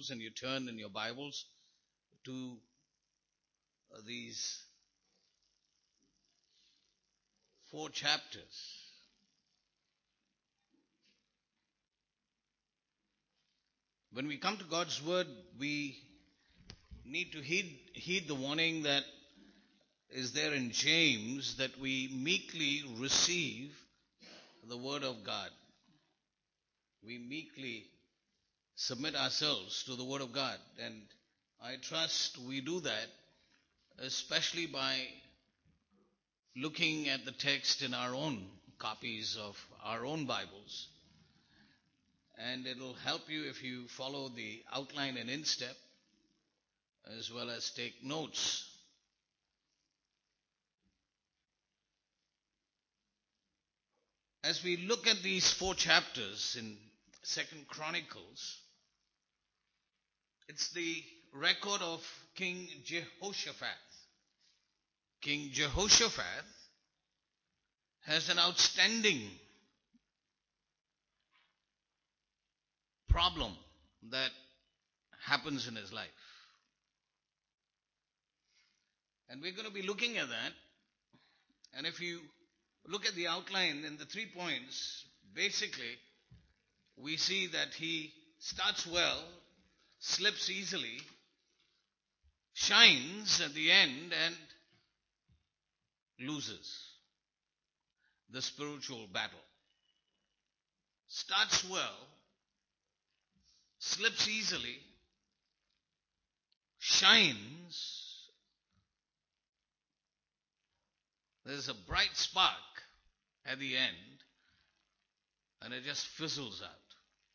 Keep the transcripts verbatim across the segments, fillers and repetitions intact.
Bibles and you turn in your Bibles to uh, these four chapters. When we come to God's Word, we need to heed, heed the warning that is there in James, that we meekly receive the Word of God. We meekly submit ourselves to the Word of God. And I trust we do that, especially by looking at the text in our own copies of our own Bibles. And it'll help you if you follow the outline and instep, as well as take notes. As we look at these four chapters in Second Chronicles, it's the record of King Jehoshaphat. King Jehoshaphat has an outstanding problem that happens in his life. And we're going to be looking at that. And if you look at the outline in the three points, basically, we see that he starts well, slips easily, shines at the end, and loses the spiritual battle. Starts well, slips easily, shines. There's a bright spark at the end, and it just fizzles out.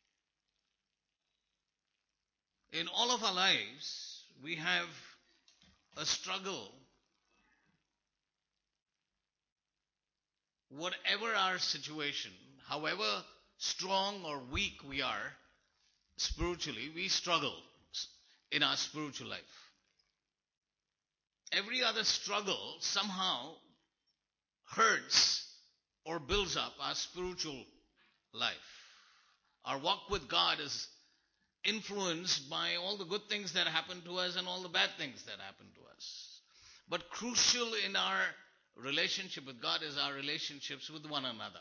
In all of our lives, we have a struggle. Whatever our situation, however strong or weak we are spiritually, we struggle in our spiritual life. Every other struggle somehow hurts or builds up our spiritual life. Our walk with God is influenced by all the good things that happen to us and all the bad things that happen to us. But crucial in our relationship with God is our relationships with one another.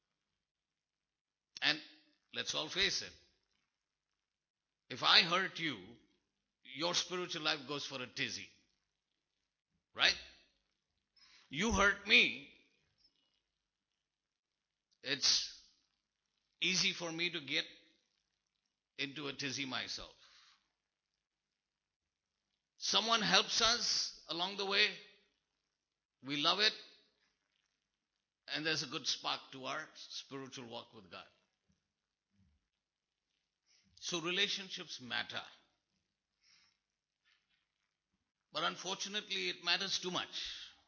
And let's all face it, if I hurt you, your spiritual life goes for a tizzy. Right? You hurt me, it's easy for me to get into a tizzy myself. Someone helps us along the way, we love it, and there's a good spark to our spiritual walk with God. So relationships matter. But unfortunately, it matters too much.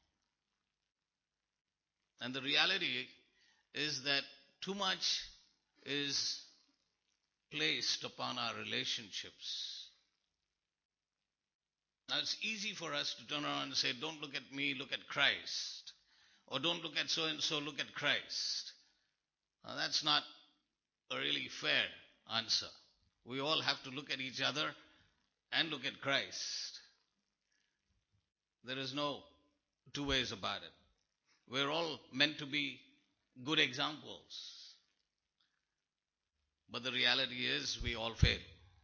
And the reality is that too much is placed upon our relationships. Now, it's easy for us to turn around and say, don't look at me, look at Christ. Or don't look at so-and-so, look at Christ. Now, that's not a really fair answer. We all have to look at each other and look at Christ. There is no two ways about it. We're all meant to be good examples. But the reality is we all fail.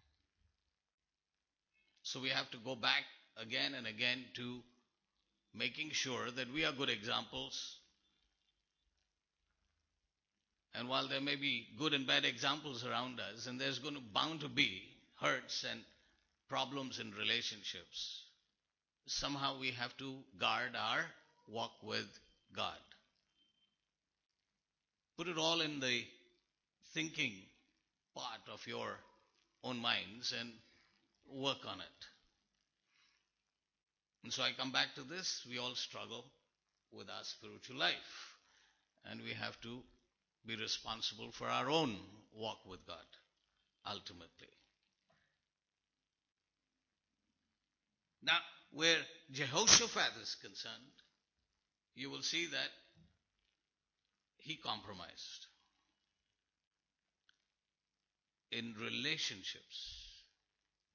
So we have to go back again and again to making sure that we are good examples. And while there may be good and bad examples around us, and there's going to bound to be hurts and problems in relationships, somehow we have to guard our walk with God. Put it all in the thinking part of your own minds and work on it. And so I come back to this. We all struggle with our spiritual life. And we have to be responsible for our own walk with God, ultimately. Now, where Jehoshaphat is concerned, you will see that he compromised in relationships.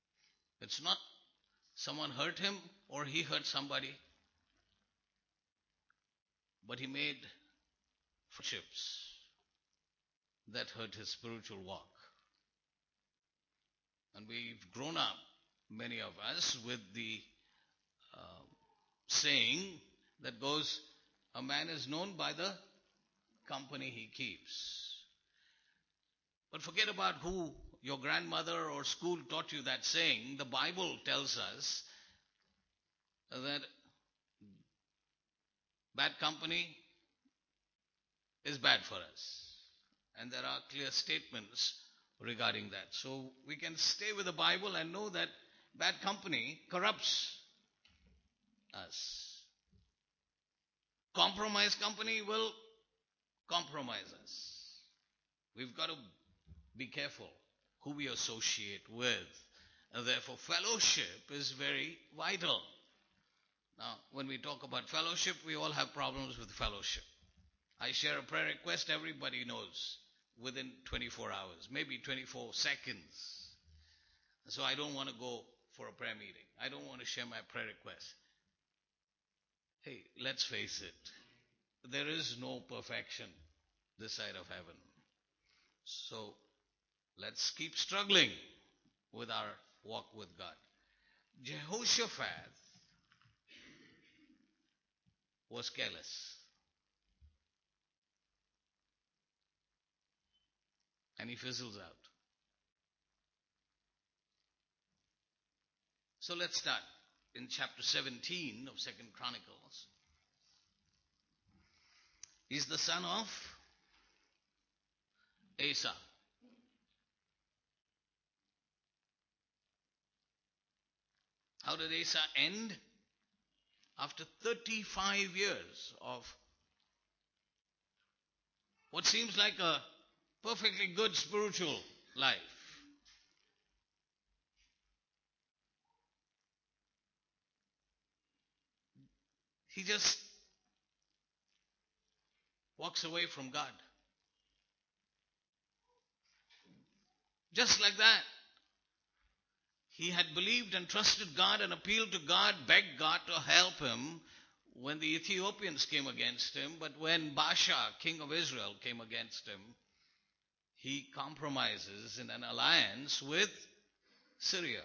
It's not someone hurt him or he hurt somebody, but he made friendships that hurt his spiritual walk. And we've grown up, many of us, with the uh, saying that goes, a man is known by the company he keeps. But forget about who your grandmother or school taught you that saying. The Bible tells us that bad company is bad for us. And there are clear statements regarding that. So we can stay with the Bible and know that bad company corrupts us. Compromised company will compromise us. We've got to be careful who we associate with. And therefore, fellowship is very vital. Now, when we talk about fellowship, we all have problems with fellowship. I share a prayer request, everybody knows, within twenty-four hours, maybe twenty-four seconds. So I don't want to go for a prayer meeting. I don't want to share my prayer request. Hey, let's face it. There is no perfection this side of heaven. So let's keep struggling with our walk with God. Jehoshaphat was careless. And he fizzles out. So let's start in chapter seventeen of Second Chronicles. He's the son of Asa. How did Asa end? After thirty-five years of what seems like a perfectly good spiritual life. He just walks away from God. Just like that. He had believed and trusted God and appealed to God, begged God to help him when the Ethiopians came against him. But when Baasha, king of Israel, came against him, he compromises in an alliance with Syria.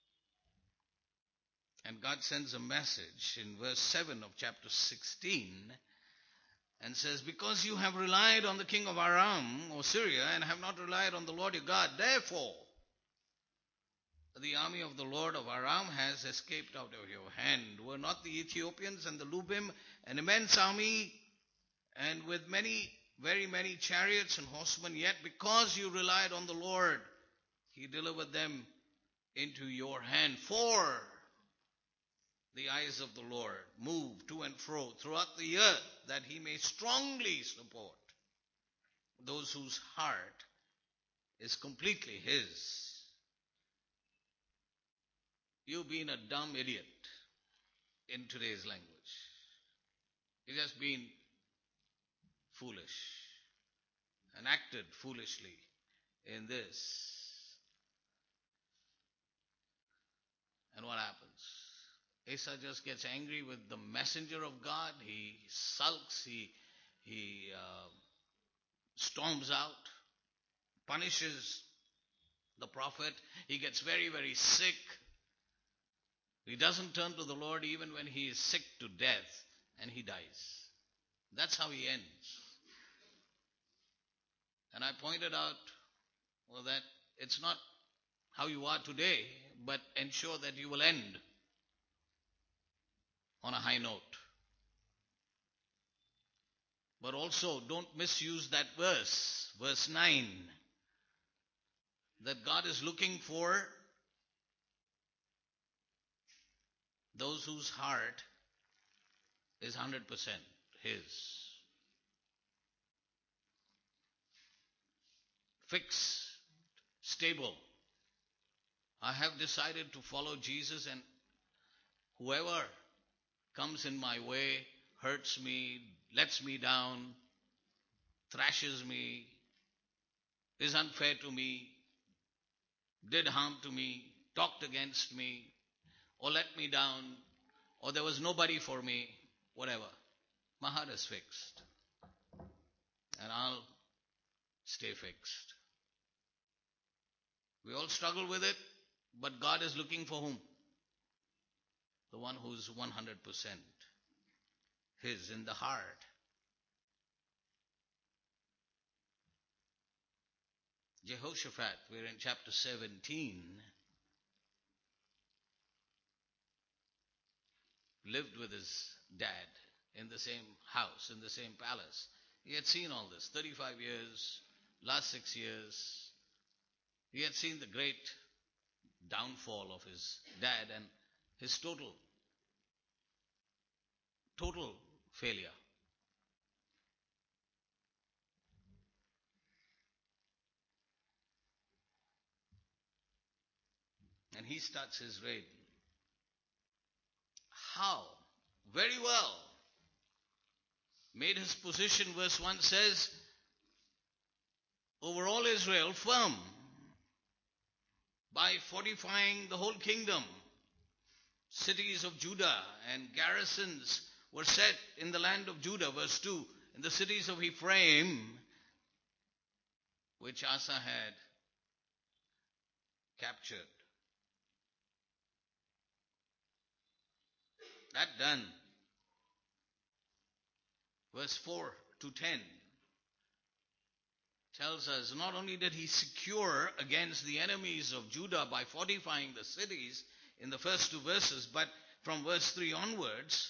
And God sends a message in verse seven of chapter sixteen and says, because you have relied on the king of Aram or Syria and have not relied on the Lord your God, therefore the army of the Lord of Aram has escaped out of your hand. Were not the Ethiopians and the Lubim an immense army, and with many, very many chariots and horsemen? Yet because you relied on the Lord, he delivered them into your hand. For the eyes of the Lord move to and fro throughout the earth, that he may strongly support those whose heart is completely his. You've been a dumb idiot in today's language. You've just been foolish and acted foolishly in this. And what happens? Asa just gets angry with the messenger of God. He sulks. He, he uh, storms out, punishes the prophet. He gets very, very sick. He doesn't turn to the Lord even when he is sick to death, and he dies. That's how he ends. And I pointed out, well, that it's not how you are today, but ensure that you will end on a high note. But also, don't misuse that verse, verse nine, that God is looking for those whose heart is one hundred percent his. Fixed, stable. I have decided to follow Jesus, and whoever comes in my way, hurts me, lets me down, thrashes me, is unfair to me, did harm to me, talked against me, or let me down, or there was nobody for me, whatever. My heart is fixed. And I'll stay fixed. We all struggle with it, but God is looking for whom? The one who's one hundred percent His in the heart. Jehoshaphat, we're in chapter seventeen, lived with his dad in the same house, in the same palace. He had seen all this, thirty-five years, last six years. He had seen the great downfall of his dad and his total, total failure. And he starts his reign. How? Very well. Made his position, verse one says, over all Israel firm by fortifying the whole kingdom. Cities of Judah and garrisons were set in the land of Judah, verse two, in the cities of Ephraim, which Asa had captured. That done. Verse four to ten tells us not only did he secure against the enemies of Judah by fortifying the cities in the first two verses, but from verse three onwards,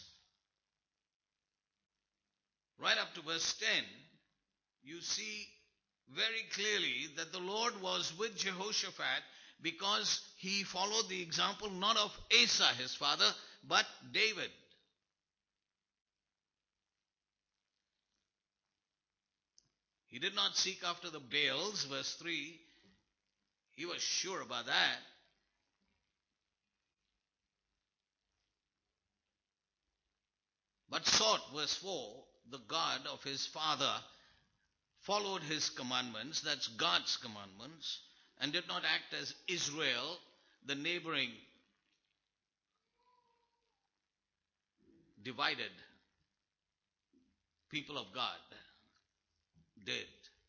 right up to verse ten, you see very clearly that the Lord was with Jehoshaphat because he followed the example not of Asa, his father, but David. He did not seek after the Baals, verse three. He was sure about that. But sought, verse four, the God of his father, followed his commandments, that's God's commandments, and did not act as Israel, the neighboring, divided people of God, did.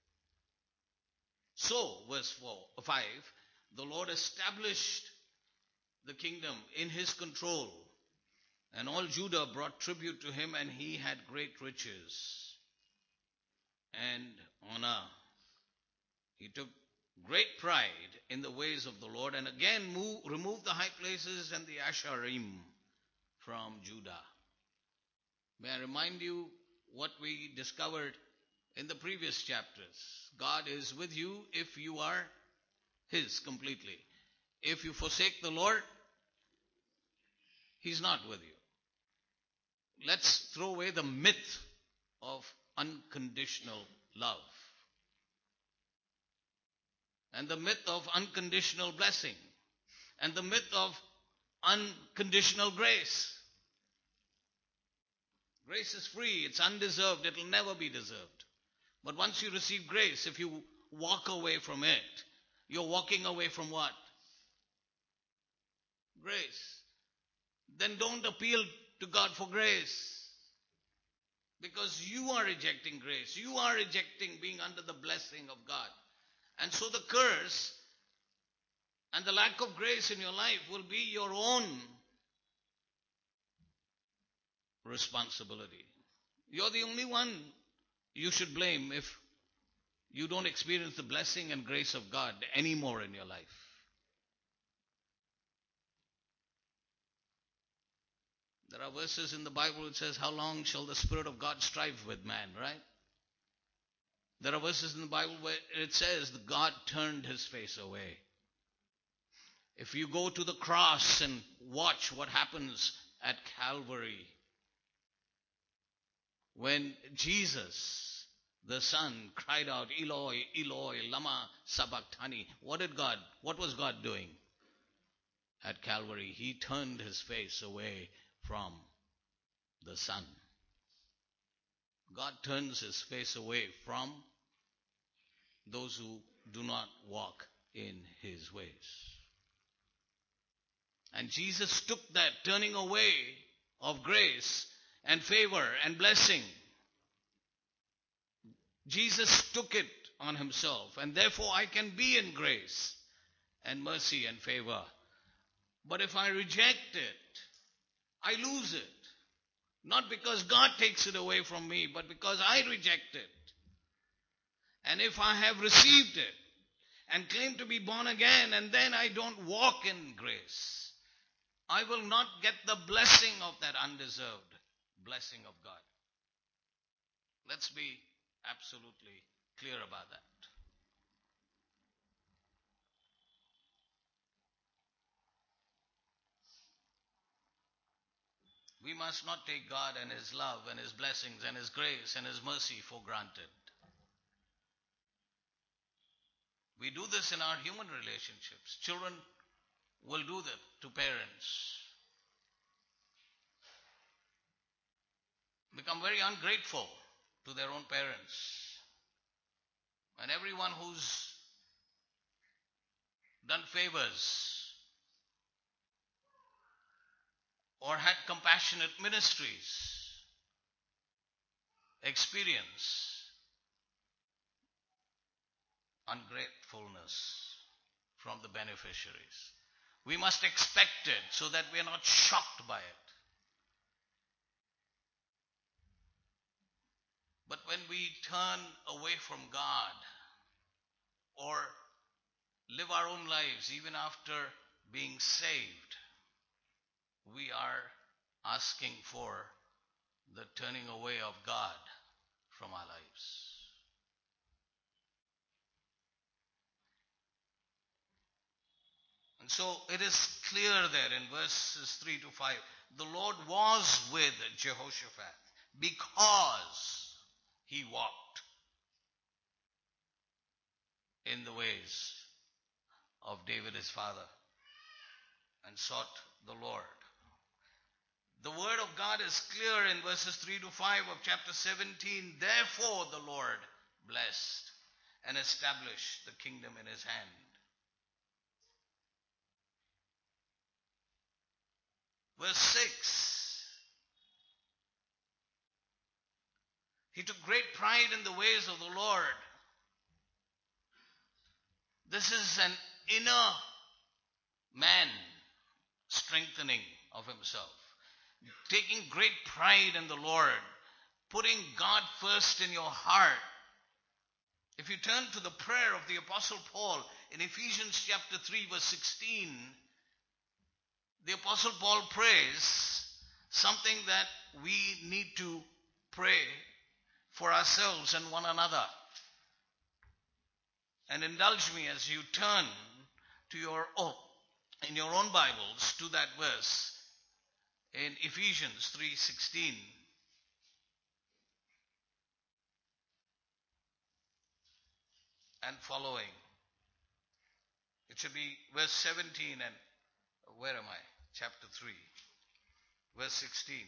So, verse four, five, the Lord established the kingdom in his control, and all Judah brought tribute to him, and he had great riches and honor. He took great pride in the ways of the Lord, and again move, removed the high places and the Asherim from Judah. May I remind you what we discovered in the previous chapters. God is with you if you are his completely. If you forsake the Lord, he's not with you. Let's throw away the myth of unconditional love and the myth of unconditional blessing and the myth of unconditional grace. Grace is free, it's undeserved, it will never be deserved. But once you receive grace, if you walk away from it, you're walking away from what? Grace. Then don't appeal to God for grace. Because you are rejecting grace. You are rejecting being under the blessing of God. And so the curse and the lack of grace in your life will be your own responsibility. You're the only one you should blame if you don't experience the blessing and grace of God anymore in your life. There are verses in the Bible which says, how long shall the Spirit of God strive with man, right? There are verses in the Bible where it says that God turned his face away. If you go to the cross and watch what happens at Calvary, when Jesus, the Son, cried out, Eloi, Eloi, lama sabachthani, what did God, what was God doing at Calvary? He turned his face away from the Son. God turns his face away from those who do not walk in his ways. And Jesus took that turning away of grace and favor and blessing. Jesus took it on himself, and therefore I can be in grace and mercy and favor. But if I reject it, I lose it. Not because God takes it away from me, but because I reject it. And if I have received it and claim to be born again, and then I don't walk in grace, I will not get the blessing of that undeserved blessing of God. Let's be absolutely clear about that. We must not take God and His love and His blessings and His grace and His mercy for granted. We do this in our human relationships. Children will do that to parents. Become very ungrateful to their own parents. And everyone who's done favors or had compassionate ministries experience ungratefulness from the beneficiaries. We must expect it so that we are not shocked by it. But when we turn away from God or live our own lives even after being saved, we are asking for the turning away of God from our lives. And so it is clear there in verses three to five, the Lord was with Jehoshaphat because he walked in the ways of David his father and sought the Lord. The word of God is clear in verses three to five of chapter seventeen. Therefore the Lord blessed and established the kingdom in his hand. Verse six. He took great pride in the ways of the Lord. This is an inner man strengthening of himself. Taking great pride in the Lord. Putting God first in your heart. If you turn to the prayer of the Apostle Paul in Ephesians chapter three verse sixteen, the Apostle Paul prays something that we need to pray for ourselves and one another. And indulge me as you turn to your own, in your own Bibles to that verse in Ephesians three sixteen. And following. It should be verse seventeen and where am I? Chapter three. Verse sixteen.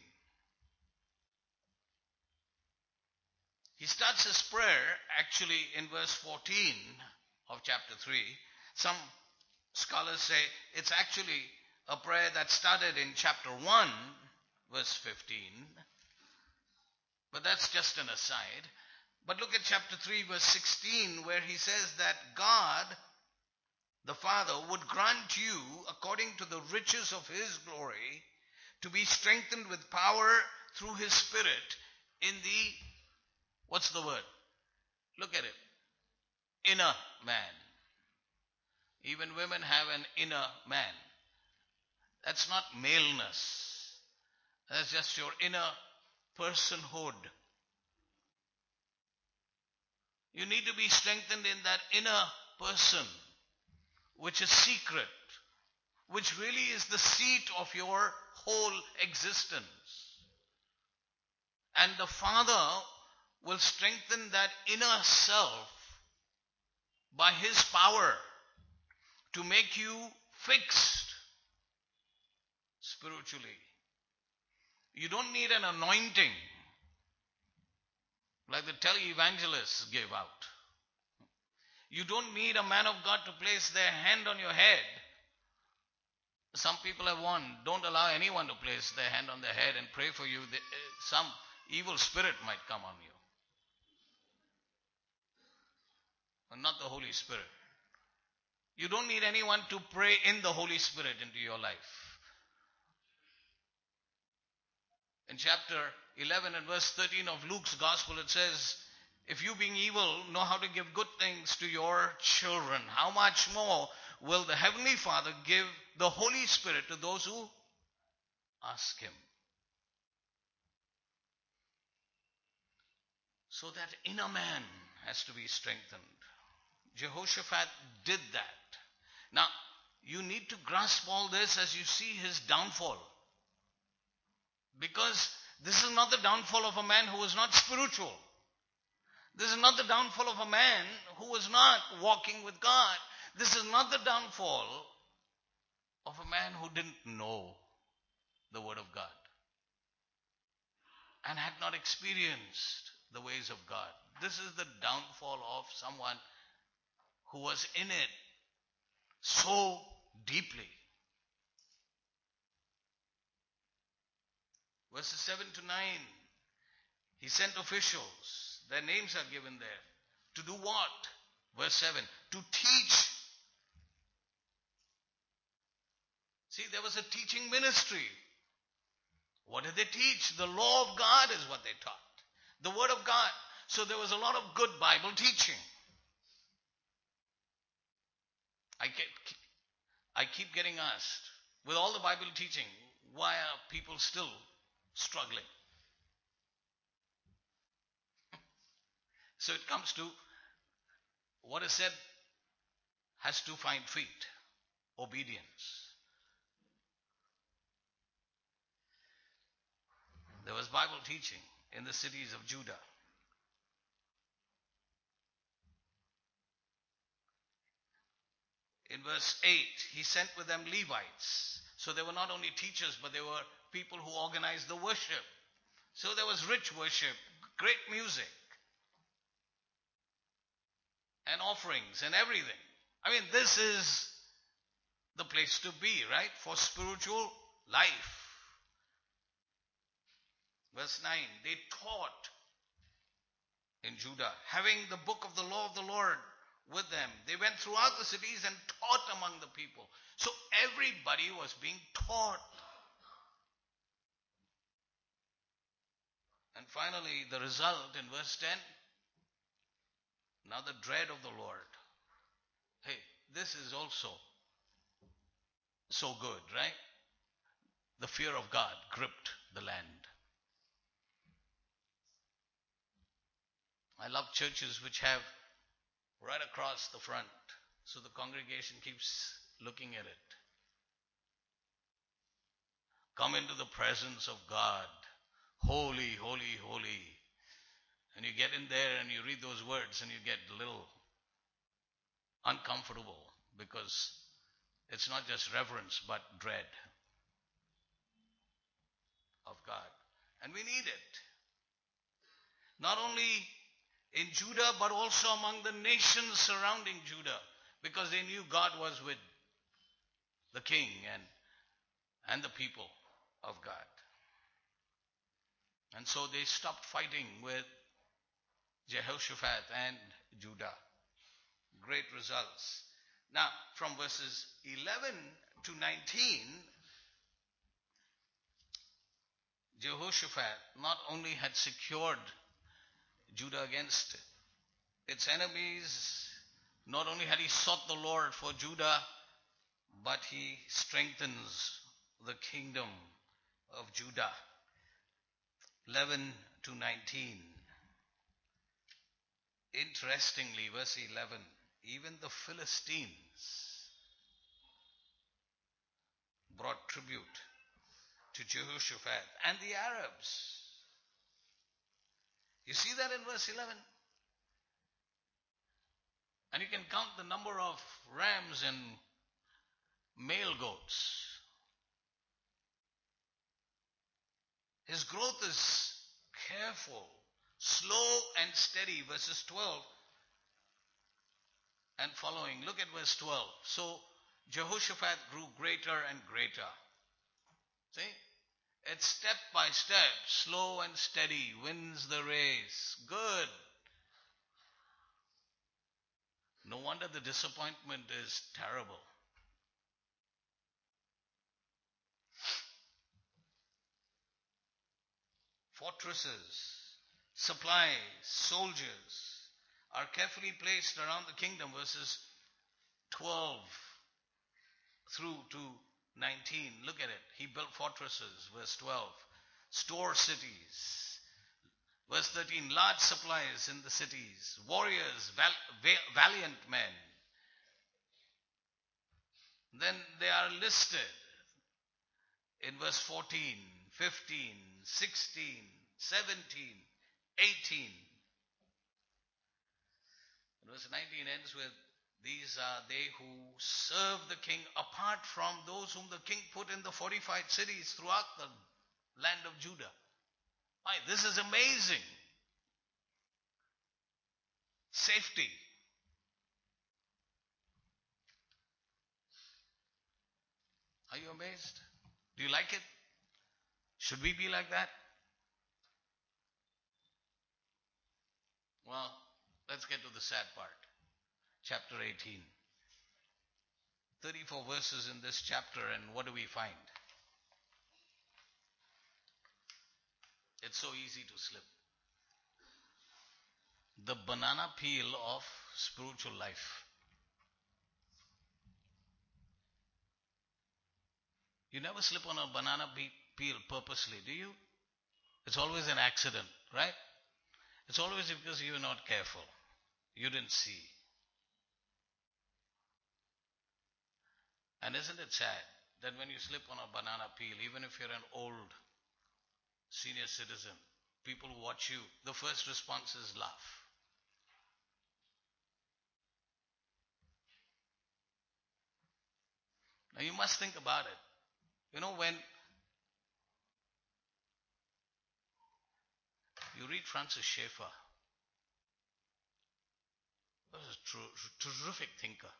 He starts his prayer actually in verse fourteen of chapter three. Some scholars say it's actually a prayer that started in chapter one, verse fifteen. But that's just an aside. But look at chapter three, verse sixteen, where he says that God, the Father, would grant you, according to the riches of his glory, to be strengthened with power through his Spirit in the, what's the word? Look at it. Inner man. Even women have an inner man. That's not maleness. That's just your inner personhood. You need to be strengthened in that inner person, which is secret, which really is the seat of your whole existence. And the Father will strengthen that inner self by his power to make you fixed spiritually. You don't need an anointing like the televangelists gave out. You don't need a man of God to place their hand on your head Some people have warned, don't allow anyone to place their hand on their head and pray for you. Some evil spirit might come on you. And not the Holy Spirit. You don't need anyone to pray in the Holy Spirit into your life. In chapter eleven and verse thirteen of Luke's Gospel, it says, if you being evil know how to give good things to your children, how much more will the Heavenly Father give the Holy Spirit to those who ask Him? So that inner man has to be strengthened. Jehoshaphat did that. Now, you need to grasp all this as you see his downfall. Because this is not the downfall of a man who was not spiritual. This is not the downfall of a man who was not walking with God. This is not the downfall of a man who didn't know the Word of God and had not experienced the ways of God. This is the downfall of someone who was in it so deeply. Verses seven to nine, he sent officials. Their names are given there. To do what? Verse seven, to teach. See, there was a teaching ministry. What did they teach? The law of God is what they taught. The Word of God. So there was a lot of good Bible teaching. I keep, I keep getting asked, with all the Bible teaching, why are people still struggling? So it comes to what is said has to find feet. Obedience. There was Bible teaching in the cities of Judah. In verse eight, he sent with them Levites. So they were not only teachers, but they were people who organized the worship. So there was rich worship, great music, and offerings and everything. I mean, this is the place to be, right? For spiritual life. Verse nine, they taught in Judah, having the book of the law of the Lord with them. They went throughout the cities and taught among the people. So everybody was being taught. And finally, the result in verse ten, now the dread of the Lord. Hey, this is also so good, right? The fear of God gripped the land. I love churches which have right across the front, so the congregation keeps looking at it. Come into the presence of God. Holy, holy, holy. And you get in there and you read those words and you get a little uncomfortable because it's not just reverence but dread of God. And we need it. Not only in Judah but also among the nations surrounding Judah, because they knew God was with the king and, and the people of God. And so they stopped fighting with Jehoshaphat and Judah. Great results. Now, from verses eleven to nineteen, Jehoshaphat not only had secured Judah against its enemies, not only had he sought the Lord for Judah, but he strengthens the kingdom of Judah. eleven to nineteen. Interestingly, verse eleven, even the Philistines brought tribute to Jehoshaphat and the Arabs. You see that in verse eleven? And you can count the number of rams and male goats. His growth is careful, slow and steady. Verses twelve and following. Look at verse twelve. So Jehoshaphat grew greater and greater. See? It's step by step, slow and steady, wins the race. Good. No wonder the disappointment is terrible. Fortresses, supplies, soldiers are carefully placed around the kingdom. Verses twelve through to nineteen. Look at it. He built fortresses. Verse twelve. Store cities. Verse thirteen. Large supplies in the cities. Warriors, val- va- valiant men. Then they are listed in verse fourteen, fifteen, sixteen, seventeen, eighteen. Verse nineteen ends with, these are they who serve the king apart from those whom the king put in the fortified cities throughout the land of Judah. Why, this is amazing. Safety. Are you amazed? Do you like it? Should we be like that? Well, let's get to the sad part. Chapter eighteen. thirty-four verses in this chapter, and what do we find? It's so easy to slip. The banana peel of spiritual life. You never slip on a banana peel purposely, do you? It's always an accident, right? It's always because you were not careful. You didn't see. And isn't it sad that when you slip on a banana peel, even if you're an old senior citizen, people who watch you, the first response is laugh. Now you must think about it. You know, when you read Francis Schaeffer, he was a tr- terrific thinker.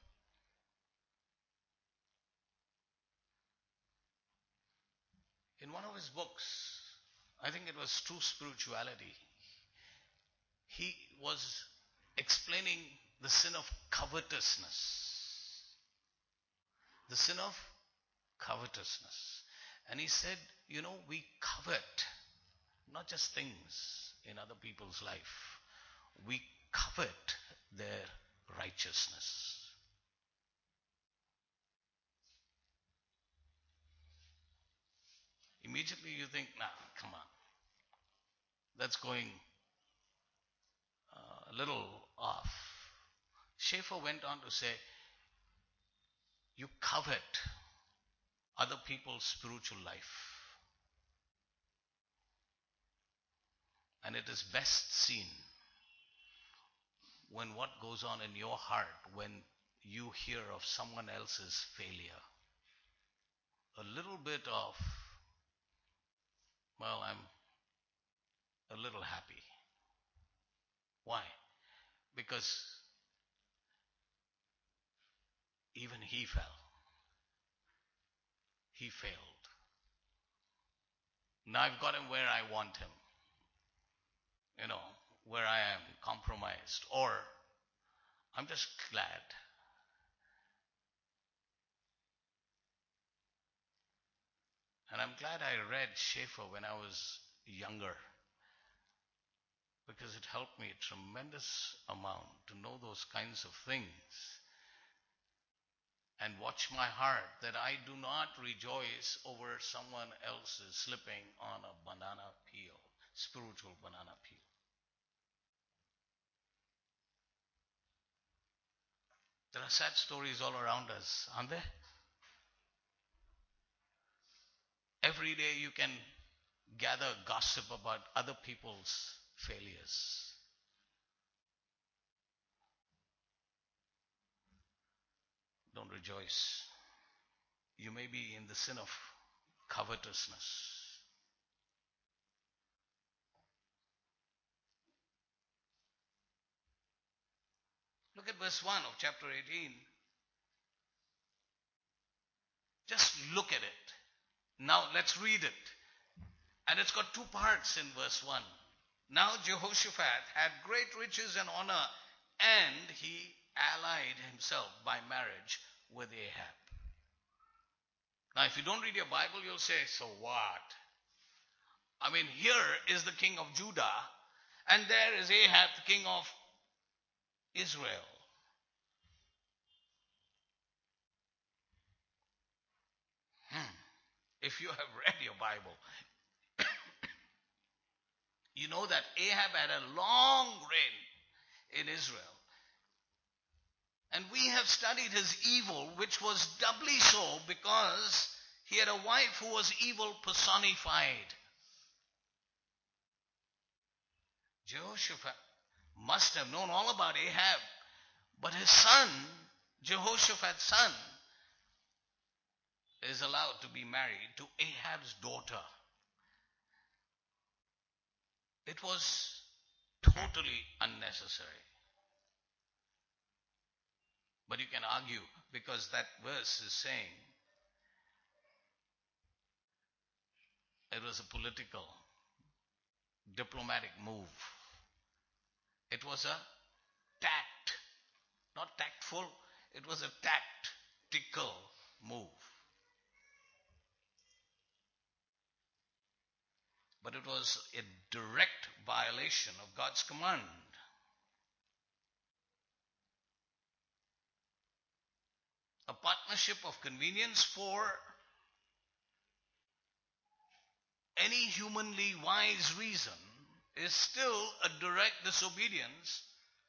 In one of his books, I think it was True Spirituality, he was explaining the sin of covetousness. The sin of covetousness. And he said, you know, we covet not just things in other people's life. We covet their righteousness. Immediately you think, nah, come on. That's going uh, a little off. Schaeffer went on to say, you covet other people's spiritual life. And it is best seen when what goes on in your heart when you hear of someone else's failure. A little bit of, well, I'm a little happy. Why? Because even he fell. He failed. Now I've got him where I want him. You know, where I am compromised. Or I'm just glad. And I'm glad I read Schaeffer when I was younger. Because it helped me a tremendous amount to know those kinds of things. And watch my heart that I do not rejoice over someone else's slipping on a banana peel, spiritual banana peel. There are sad stories all around us, aren't there? Every day you can gather gossip about other people's failures. Don't rejoice. You may be in the sin of covetousness. Look at verse one of chapter eighteen. Just look at it. Now let's read it. And it's got two parts in verse one. Now Jehoshaphat had great riches and honor, and he allied himself by marriage with Ahab. Now if you don't read your Bible, you'll say, so what? I mean, here is the king of Judah, and there is Ahab, the king of Israel. Hmm. If you have read your Bible, you know that Ahab had a long reign in Israel. And we have studied his evil, which was doubly so because he had a wife who was evil personified. Jehoshaphat must have known all about Ahab, but his son, Jehoshaphat's son, is allowed to be married to Ahab's daughter. It was totally unnecessary. But you can argue, because that verse is saying it was a political, diplomatic move. It was a tact, not tactful, it was a tactical move. But it was a direct violation of God's command. A partnership of convenience for any humanly wise reason is still a direct disobedience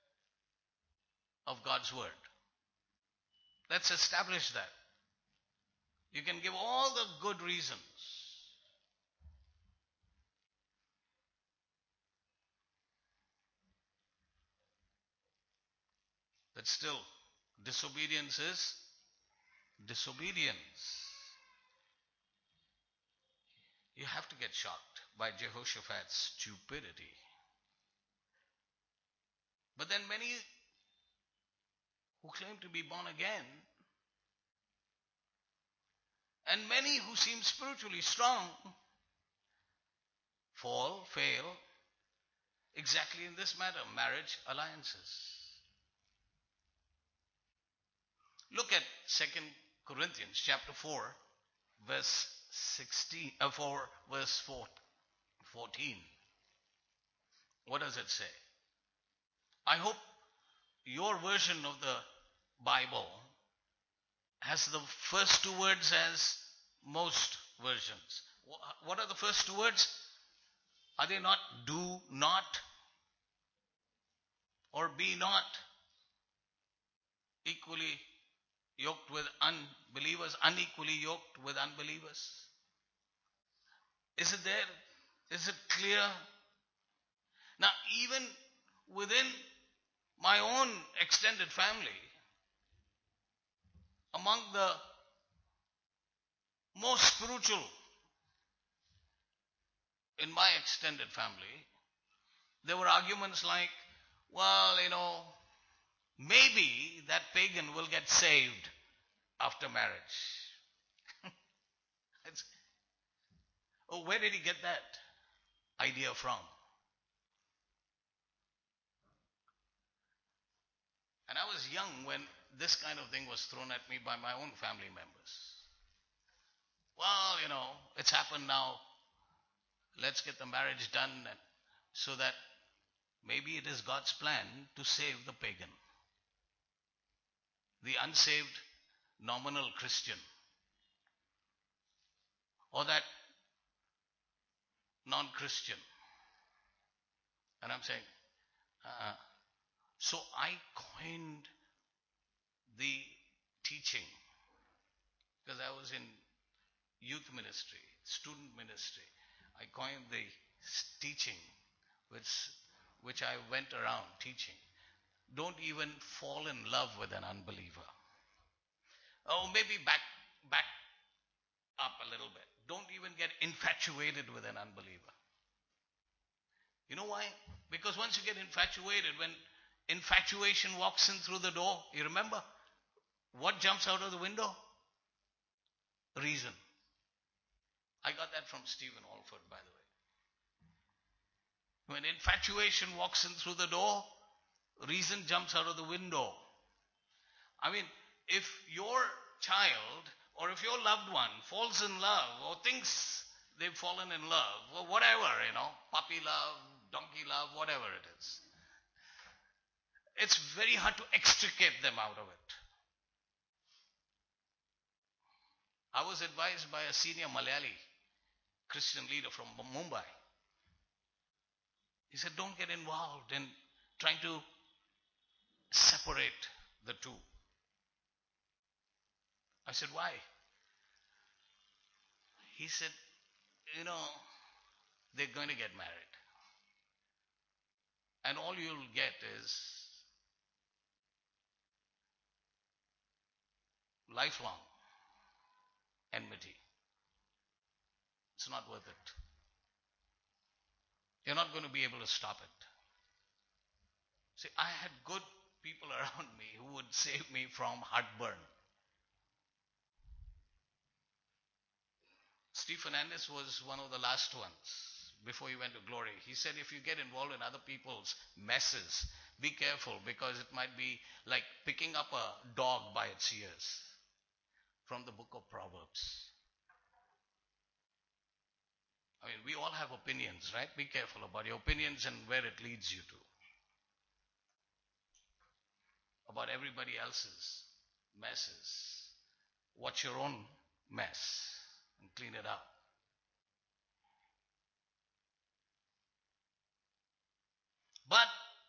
of God's word. Let's establish that. You can give all the good reasons. But still, disobedience is disobedience. You have to get shocked by Jehoshaphat's stupidity. But then many who claim to be born again, and many who seem spiritually strong, fall, fail, exactly in this matter, marriage alliances. Look at Second Corinthians chapter four, verse sixteen, uh, four, verse fourteen. What does it say? I hope your version of the Bible has the first two words as most versions. What are the first two words? Are they not do not or be not equally yoked with unbelievers, unequally yoked with unbelievers? Is it there? Is it clear? Now, even within my own extended family, among the most spiritual in my extended family, there were arguments like, well, you know, maybe that pagan will get saved after marriage. It's, oh, where did he get that idea from? And I was young when this kind of thing was thrown at me by my own family members. Well, you know, it's happened now. Let's get the marriage done so that maybe it is God's plan to save the pagan, the unsaved nominal Christian, or that non-Christian. And I'm saying, uh, so I coined the teaching because I was in youth ministry, student ministry. I coined the teaching which, which I went around teaching. Don't even fall in love with an unbeliever. Oh, maybe back, back up a little bit. Don't even get infatuated with an unbeliever. You know why? Because once you get infatuated, when infatuation walks in through the door, you remember what jumps out of the window? Reason. I got that from Stephen Alford, by the way. When infatuation walks in through the door, reason jumps out of the window. I mean, if your child or if your loved one falls in love or thinks they've fallen in love or whatever, you know, puppy love, donkey love, whatever it is, it's very hard to extricate them out of it. I was advised by a senior Malayali Christian leader from Mumbai. He said, don't get involved in trying to separate the two. I said, why? He said, you know, they're going to get married. And all you'll get is lifelong enmity. It's not worth it. You're not going to be able to stop it. See, I had good people around me who would save me from heartburn. Steve Fernandez was one of the last ones before he went to glory. He said, if you get involved in other people's messes, be careful, because it might be like picking up a dog by its ears. From the book of Proverbs. I mean, we all have opinions, right? Be careful about your opinions and where it leads you to. About everybody else's messes. Watch your own mess and clean it up. But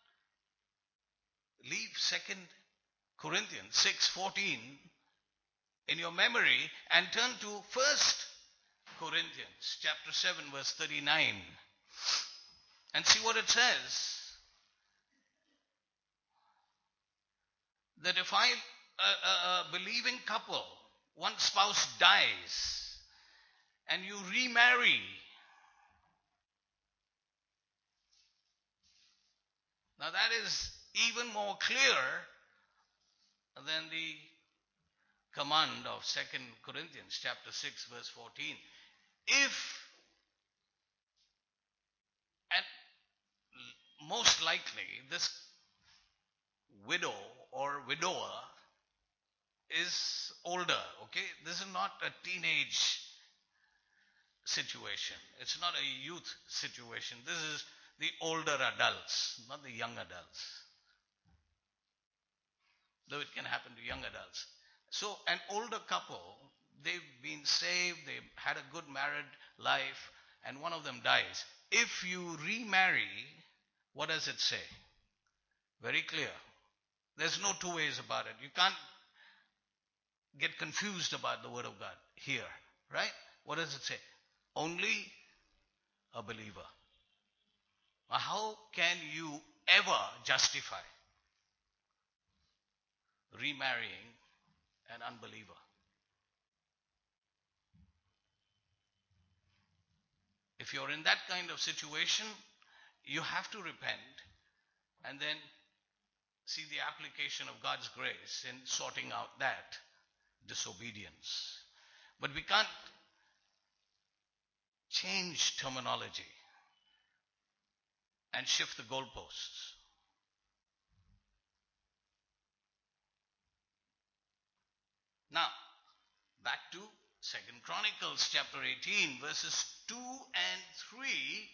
leave Second Corinthians six fourteen in your memory and turn to First Corinthians chapter seven verse thirty-nine and see what it says. That if I, a, a, a believing couple, one spouse dies and you remarry, now that is even more clear than the command of Second Corinthians chapter six verse fourteen. If, and most likely this widow or widower is older, okay? This is not a teenage situation. It's not a youth situation. This is the older adults, not the young adults. Though it can happen to young adults. So an older couple, they've been saved, they've had a good married life, and one of them dies. If you remarry, what does it say? Very clear. There's no two ways about it. You can't get confused about the word of God here, right? What does it say? Only a believer. Now, how can you ever justify remarrying an unbeliever? If you're in that kind of situation, you have to repent and then see the application of God's grace in sorting out that disobedience. But we can't change terminology and shift the goalposts. Now, back to Second Chronicles chapter eighteen, verses two and three.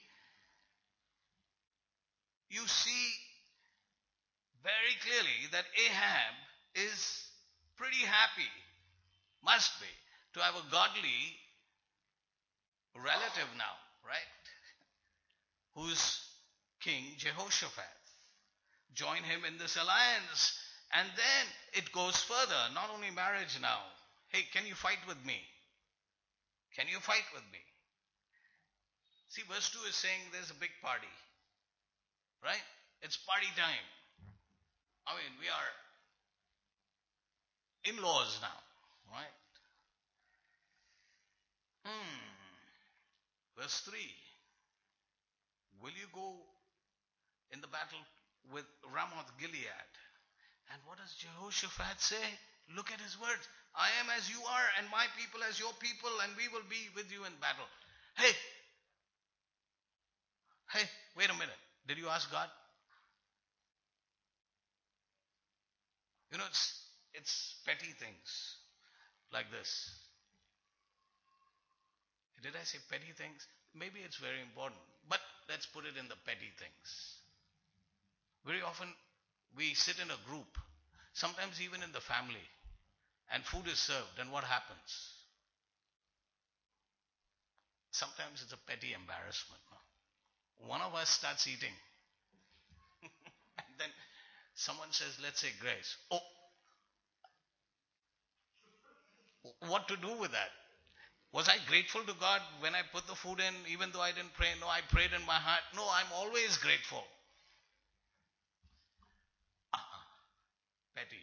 You see very clearly that Ahab is pretty happy, must be, to have a godly relative now, right? Who's King Jehoshaphat. Join him in this alliance. And then it goes further. Not only marriage now. Hey, can you fight with me? Can you fight with me? See, verse two is saying there's a big party. Right? It's party time. I mean, we are in-laws now. Right? Hmm. Verse three. Will you go in the battle with Ramoth Gilead? And what does Jehoshaphat say? Look at his words. I am as you are, and my people as your people, and we will be with you in battle. Hey, hey, wait a minute. Did you ask God? You know, it's it's petty things like this. Did I say petty things? Maybe it's very important, but let's put it in the petty things. Very often we sit in a group, sometimes even in the family, and food is served, and what happens? Sometimes it's a petty embarrassment. No? One of us starts eating, and then someone says, let's say grace. Oh, what to do with that? Was I grateful to God when I put the food in, even though I didn't pray? No, I prayed in my heart. No, I'm always grateful. Ah, petty.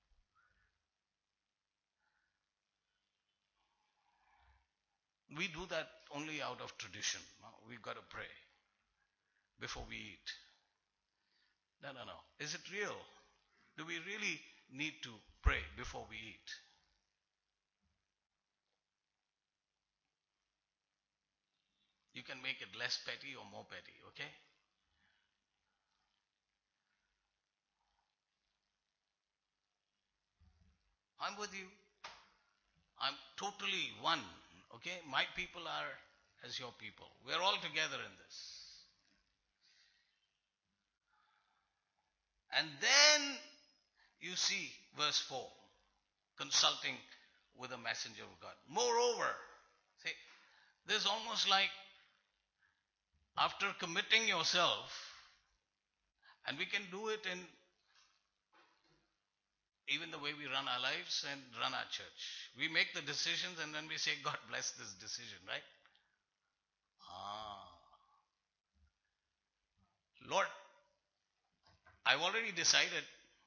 We do that only out of tradition. No, we've got to pray before we eat. No, no, no. Is it real? Do we really need to pray before we eat? You can make it less petty or more petty, okay? I'm with you. I'm totally one, okay? My people are as your people. We're all together in this. And then you see verse four, consulting with a messenger of God. Moreover, see, this is almost like after committing yourself, and we can do it in even the way we run our lives and run our church. We make the decisions and then we say, God bless this decision, right? Ah, Lord, I've already decided.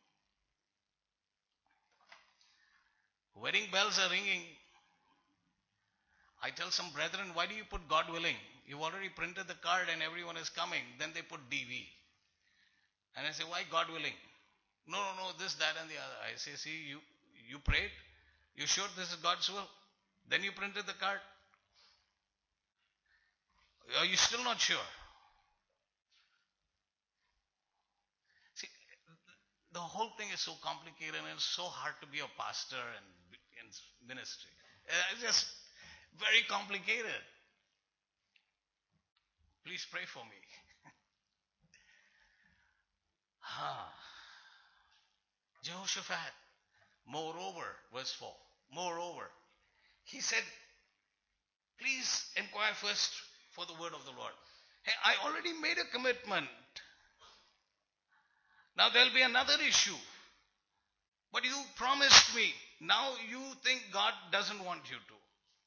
Wedding bells are ringing. I tell some brethren, why do you put God willing? You've already printed the card and everyone is coming. Then they put D V. And I say, why God willing? No, no, no, this, that and the other. I say, see, you, you prayed? You sure this is God's will? Then you printed the card? Are you still not sure? See, the whole thing is so complicated and it's so hard to be a pastor and in ministry. It's just very complicated. Please pray for me. Ah, Jehoshaphat, moreover, verse four, moreover, he said, please inquire first for the word of the Lord. Hey, I already made a commitment. Now there'll be another issue. But you promised me. Now you think God doesn't want you to.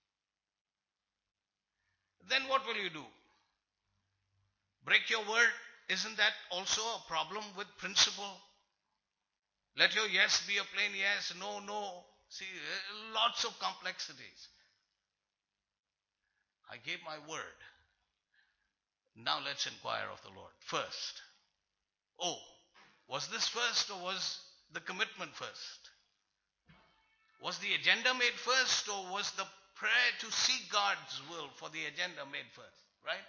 Then what will you do? Break your word? Isn't that also a problem with principle? Let your yes be a plain yes, no, no. See, lots of complexities. I gave my word. Now let's inquire of the Lord first. Oh, was this first or was the commitment first? Was the agenda made first or was the prayer to seek God's will for the agenda made first? Right?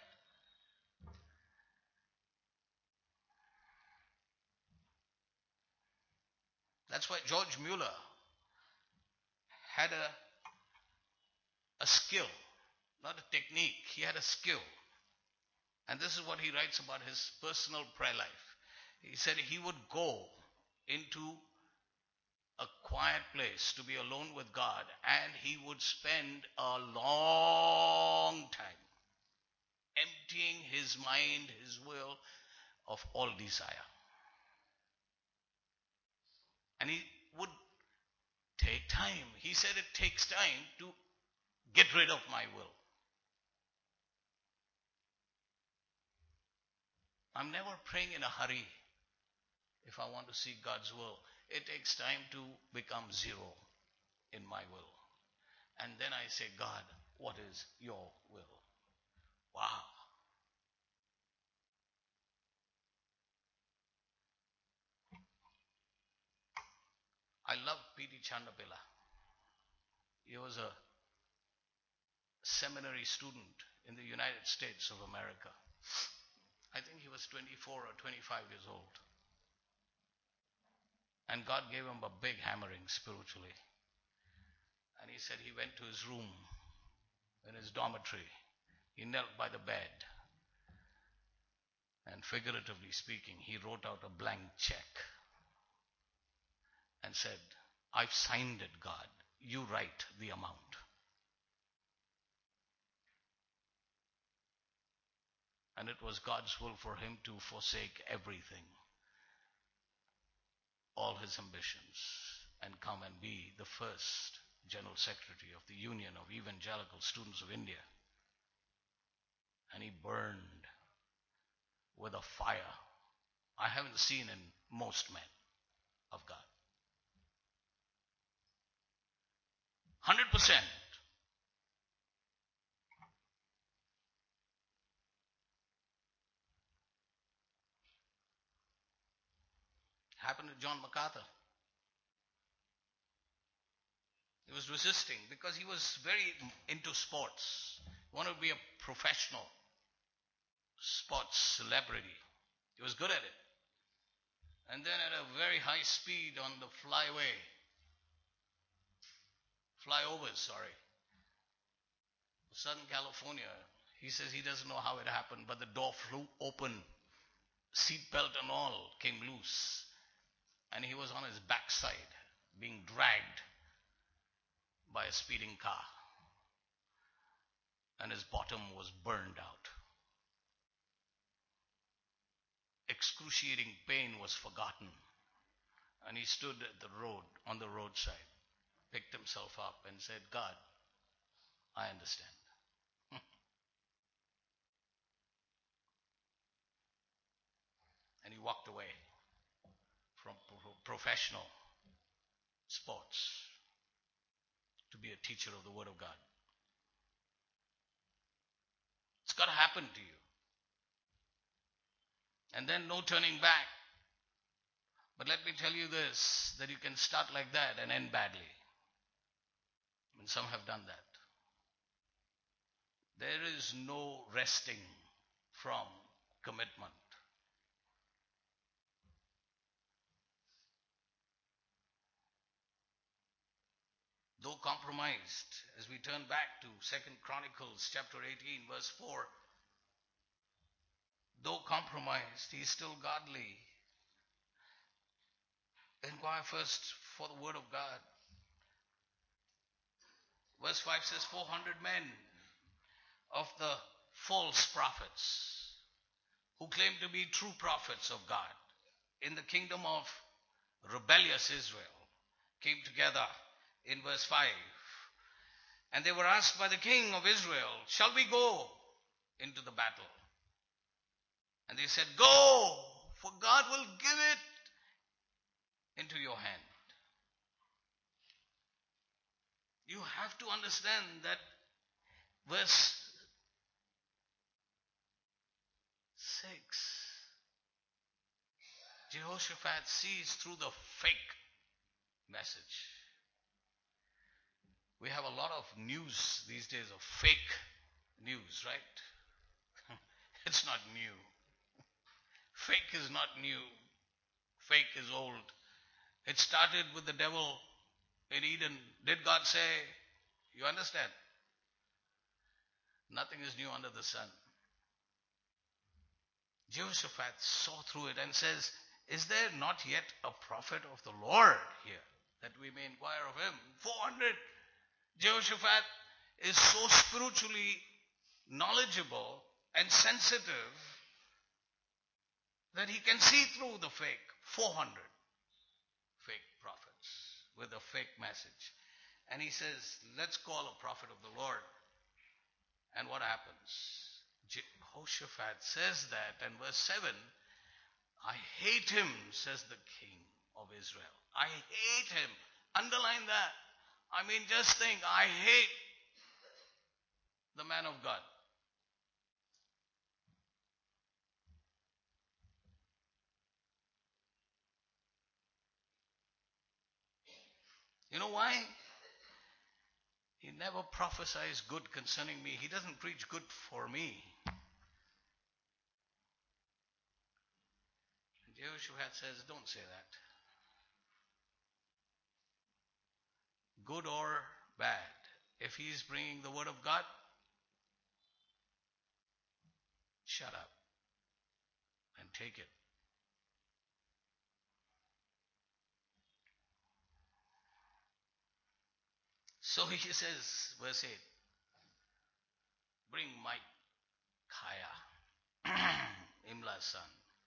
That's why George Mueller had a, a skill, not a technique. He had a skill. And this is what he writes about his personal prayer life. He said he would go into a quiet place to be alone with God and he would spend a long time emptying his mind, his will of all desire. And he would take time. He said it takes time to get rid of my will. I'm never praying in a hurry if I want to seek God's will. It takes time to become zero in my will. And then I say, God, what is your will? Wow. I love P D Chandapilla. He was a seminary student in the United States of America. I think he was twenty-four or twenty-five years old. And God gave him a big hammering spiritually. And he said he went to his room in his dormitory. He knelt by the bed. And figuratively speaking, he wrote out a blank check and said, I've signed it, God. You write the amount. And it was God's will for him to forsake everything, all his ambitions, and come and be the first General Secretary of the Union of Evangelical Students of India. And he burned with a fire I haven't seen in most men of God. one hundred percent. Happened to John MacArthur. He was resisting because he was very into sports. He wanted to be a professional sports celebrity. He was good at it. And then at a very high speed on the flyway, flyovers, sorry, Southern California, he says he doesn't know how it happened, but the door flew open, seatbelt and all came loose, and he was on his backside being dragged by a speeding car, and his bottom was burned out. Excruciating pain was forgotten, and he stood at the road, on the roadside, picked himself up and said, God, I understand. And he walked away from professional sports to be a teacher of the Word of God. It's got to happen to you. And then no turning back. But let me tell you this, that you can start like that and end badly. And some have done that. There is no resting from commitment. Though compromised, as we turn back to Second Chronicles chapter eighteen, verse four, though compromised, he is still godly. Inquire first for the word of God. Verse five says, four hundred men of the false prophets who claim to be true prophets of God in the kingdom of rebellious Israel came together in verse five. And they were asked by the king of Israel, shall we go into the battle? And they said, go, for God will give it into your hand. You have to understand that verse six, Jehoshaphat sees through the fake message. We have a lot of news these days of fake news, right? It's not new. Fake is not new. Fake is old. It started with the devil in Eden. Did God say, you understand? Nothing is new under the sun. Jehoshaphat saw through it and says, is there not yet a prophet of the Lord here that we may inquire of him? four hundred. Jehoshaphat is so spiritually knowledgeable and sensitive that he can see through the fake. four hundred fake prophets with a fake message. And he says, let's call a prophet of the Lord. And what happens? Jehoshaphat says that, and verse seven, I hate him, says the king of Israel. I hate him. Underline that. I mean, just think, I hate the man of God. You know why? He never prophesies good concerning me. He doesn't preach good for me. Jehoshaphat says, don't say that. Good or bad. If he's bringing the word of God, shut up and take it. So he says, verse eight, bring Micaiah, Imla's son.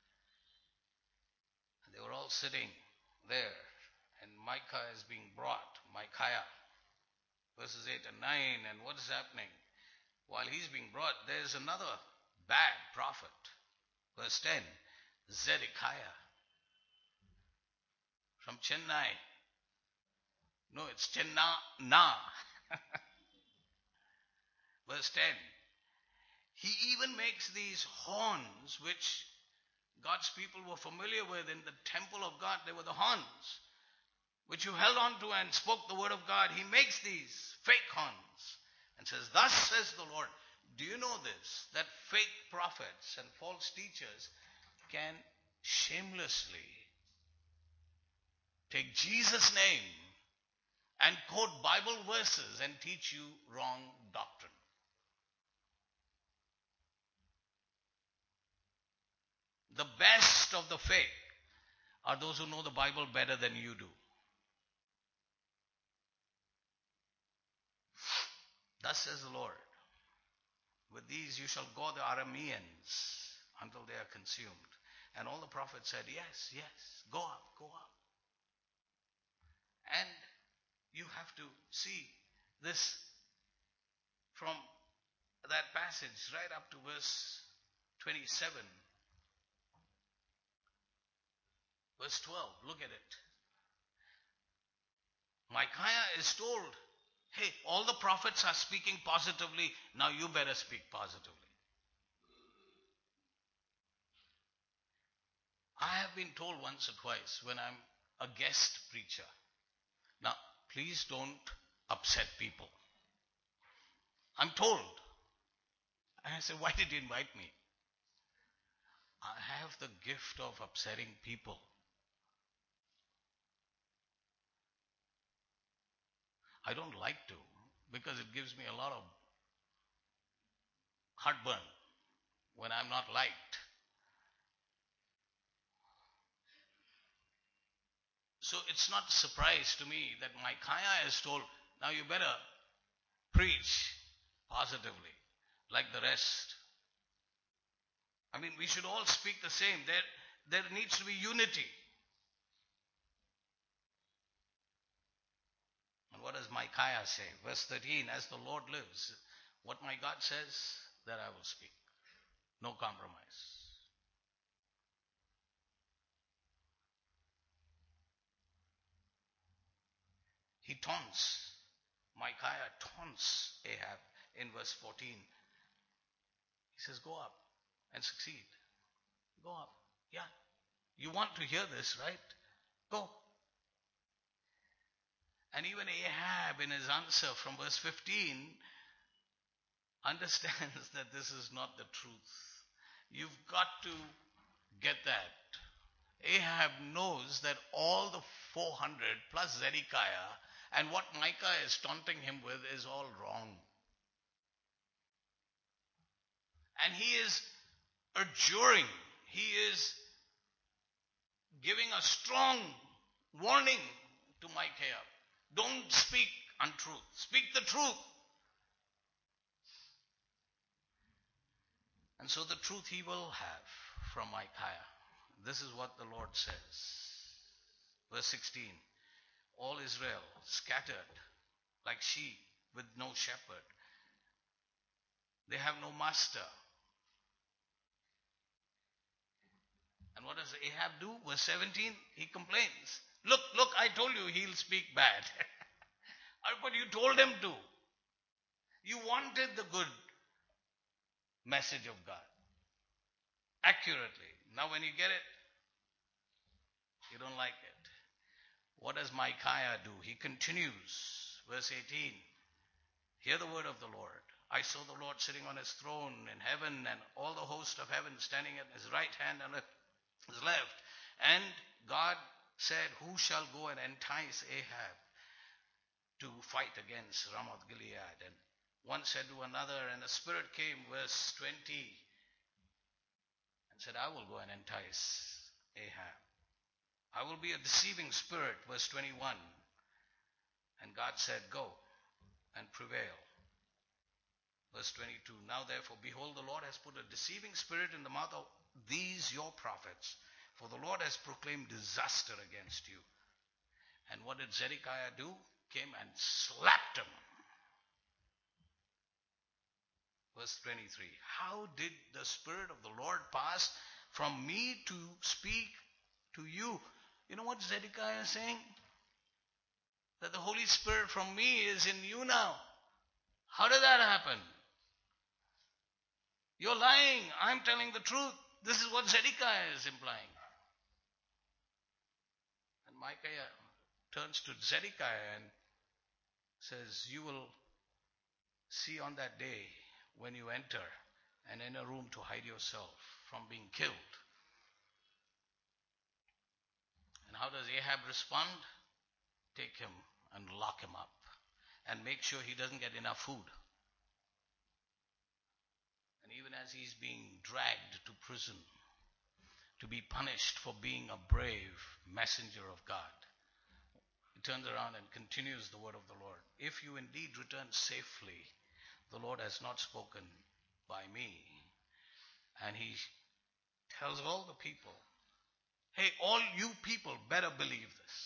And they were all sitting there, and Micah is being brought, Micaiah. Verses eight and nine, and what is happening? While he's being brought, there's another bad prophet. Verse ten, Zedekiah from Chennai. No, it's Chenna. Verse ten, he even makes these horns, which God's people were familiar with in the temple of God. They were the horns, which you held on to and spoke the word of God. He makes these fake horns and says, thus says the Lord. Do you know this? That fake prophets and false teachers can shamelessly take Jesus' name and quote Bible verses and teach you wrong doctrine. The best of the fake are those who know the Bible better than you do. Thus says the Lord, with these you shall go the Arameans until they are consumed. And all the prophets said, yes, yes, go up, go up. And you have to see this from that passage right up to verse twenty-seven. Verse twelve, look at it. Micaiah is told, hey, all the prophets are speaking positively, now you better speak positively. I have been told once or twice when I'm a guest preacher, now please don't upset people. I'm told. And I say, why did you invite me? I have the gift of upsetting people. I don't like to, because it gives me a lot of heartburn when I'm not liked. So it's not a surprise to me that Micaiah is told, now you better preach positively like the rest. I mean, we should all speak the same. There, there needs to be unity. And what does Micaiah say? Verse thirteen, as the Lord lives, what my God says, that I will speak. No compromise. He taunts. Micaiah taunts Ahab in verse fourteen. He says, go up and succeed. Go up. Yeah. You want to hear this, right? Go. And even Ahab in his answer from verse fifteen understands that this is not the truth. You've got to get that. Ahab knows that all the four hundred plus Zedekiah and what Micah is taunting him with is all wrong. And he is adjuring, he is giving a strong warning to Micaiah. Don't speak untruth. Speak the truth. And so the truth he will have from Micaiah. This is what the Lord says. Verse sixteen. All Israel scattered like sheep with no shepherd. They have no master. And what does Ahab do? Verse seventeen, he complains. Look, look, I told you he'll speak bad. But you told him to. You wanted the good message of God accurately. Now when you get it, you don't like it. What does Micaiah do? He continues. Verse eighteen. Hear the word of the Lord. I saw the Lord sitting on his throne in heaven, and all the host of heaven standing at his right hand and at his left. And God said, who shall go and entice Ahab to fight against Ramoth Gilead? And one said to another, and a spirit came, verse twenty, and said, I will go and entice Ahab. I will be a deceiving spirit, verse twenty-one. And God said, go and prevail. Verse twenty-two, now therefore, behold, the Lord has put a deceiving spirit in the mouth of these your prophets, for the Lord has proclaimed disaster against you. And what did Zedekiah do? Came and slapped him. Verse twenty-three, how did the Spirit of the Lord pass from me to speak to you? You know what Zedekiah is saying? That the Holy Spirit from me is in you now. How did that happen? You're lying. I'm telling the truth. This is what Zedekiah is implying. And Micaiah turns to Zedekiah and says, you will see on that day when you enter and in a room to hide yourself from being killed. And how does Ahab respond? Take him and lock him up and make sure he doesn't get enough food. And even as he's being dragged to prison to be punished for being a brave messenger of God, he turns around and continues the word of the Lord. If you indeed return safely, the Lord has not spoken by me. And he tells all the people, hey, all you people better believe this.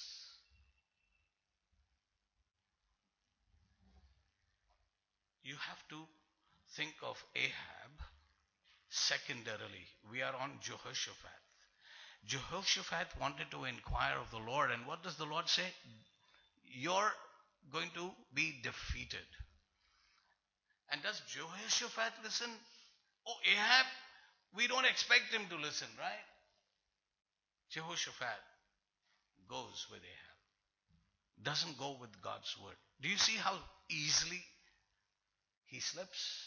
You have to think of Ahab secondarily. We are on Jehoshaphat. Jehoshaphat wanted to inquire of the Lord, and what does the Lord say? You're going to be defeated. And does Jehoshaphat listen? Oh, Ahab, we don't expect him to listen, right? Jehoshaphat goes with Ahab. Doesn't go with God's word. Do you see how easily he slips?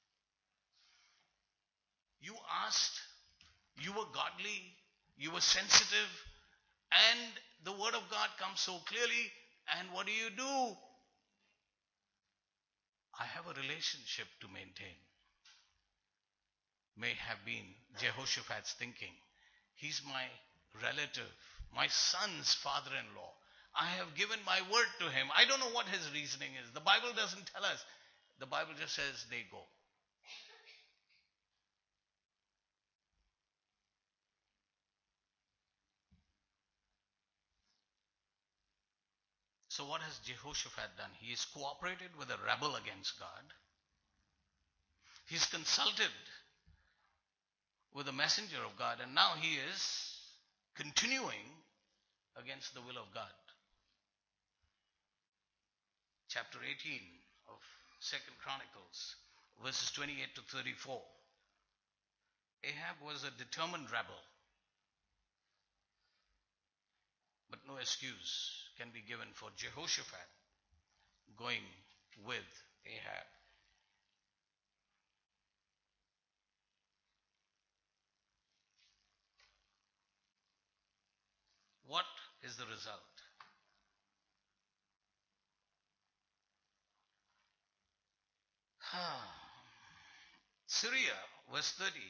You asked, you were godly, you were sensitive, and the word of God comes so clearly, and what do you do? I have a relationship to maintain. May have been Jehoshaphat's thinking. He's my relative, my son's father-in-law. I have given my word to him. I don't know what his reasoning is. The Bible doesn't tell us. The Bible just says they go. So what has Jehoshaphat done? He has cooperated with a rebel against God. He's consulted with a messenger of God, and now he is continuing against the will of God. Chapter eighteen of Second Chronicles, verses twenty-eight to thirty-four. Ahab was a determined rebel, but no excuse can be given for Jehoshaphat going with Ahab. What is the result? Syria, verse thirty,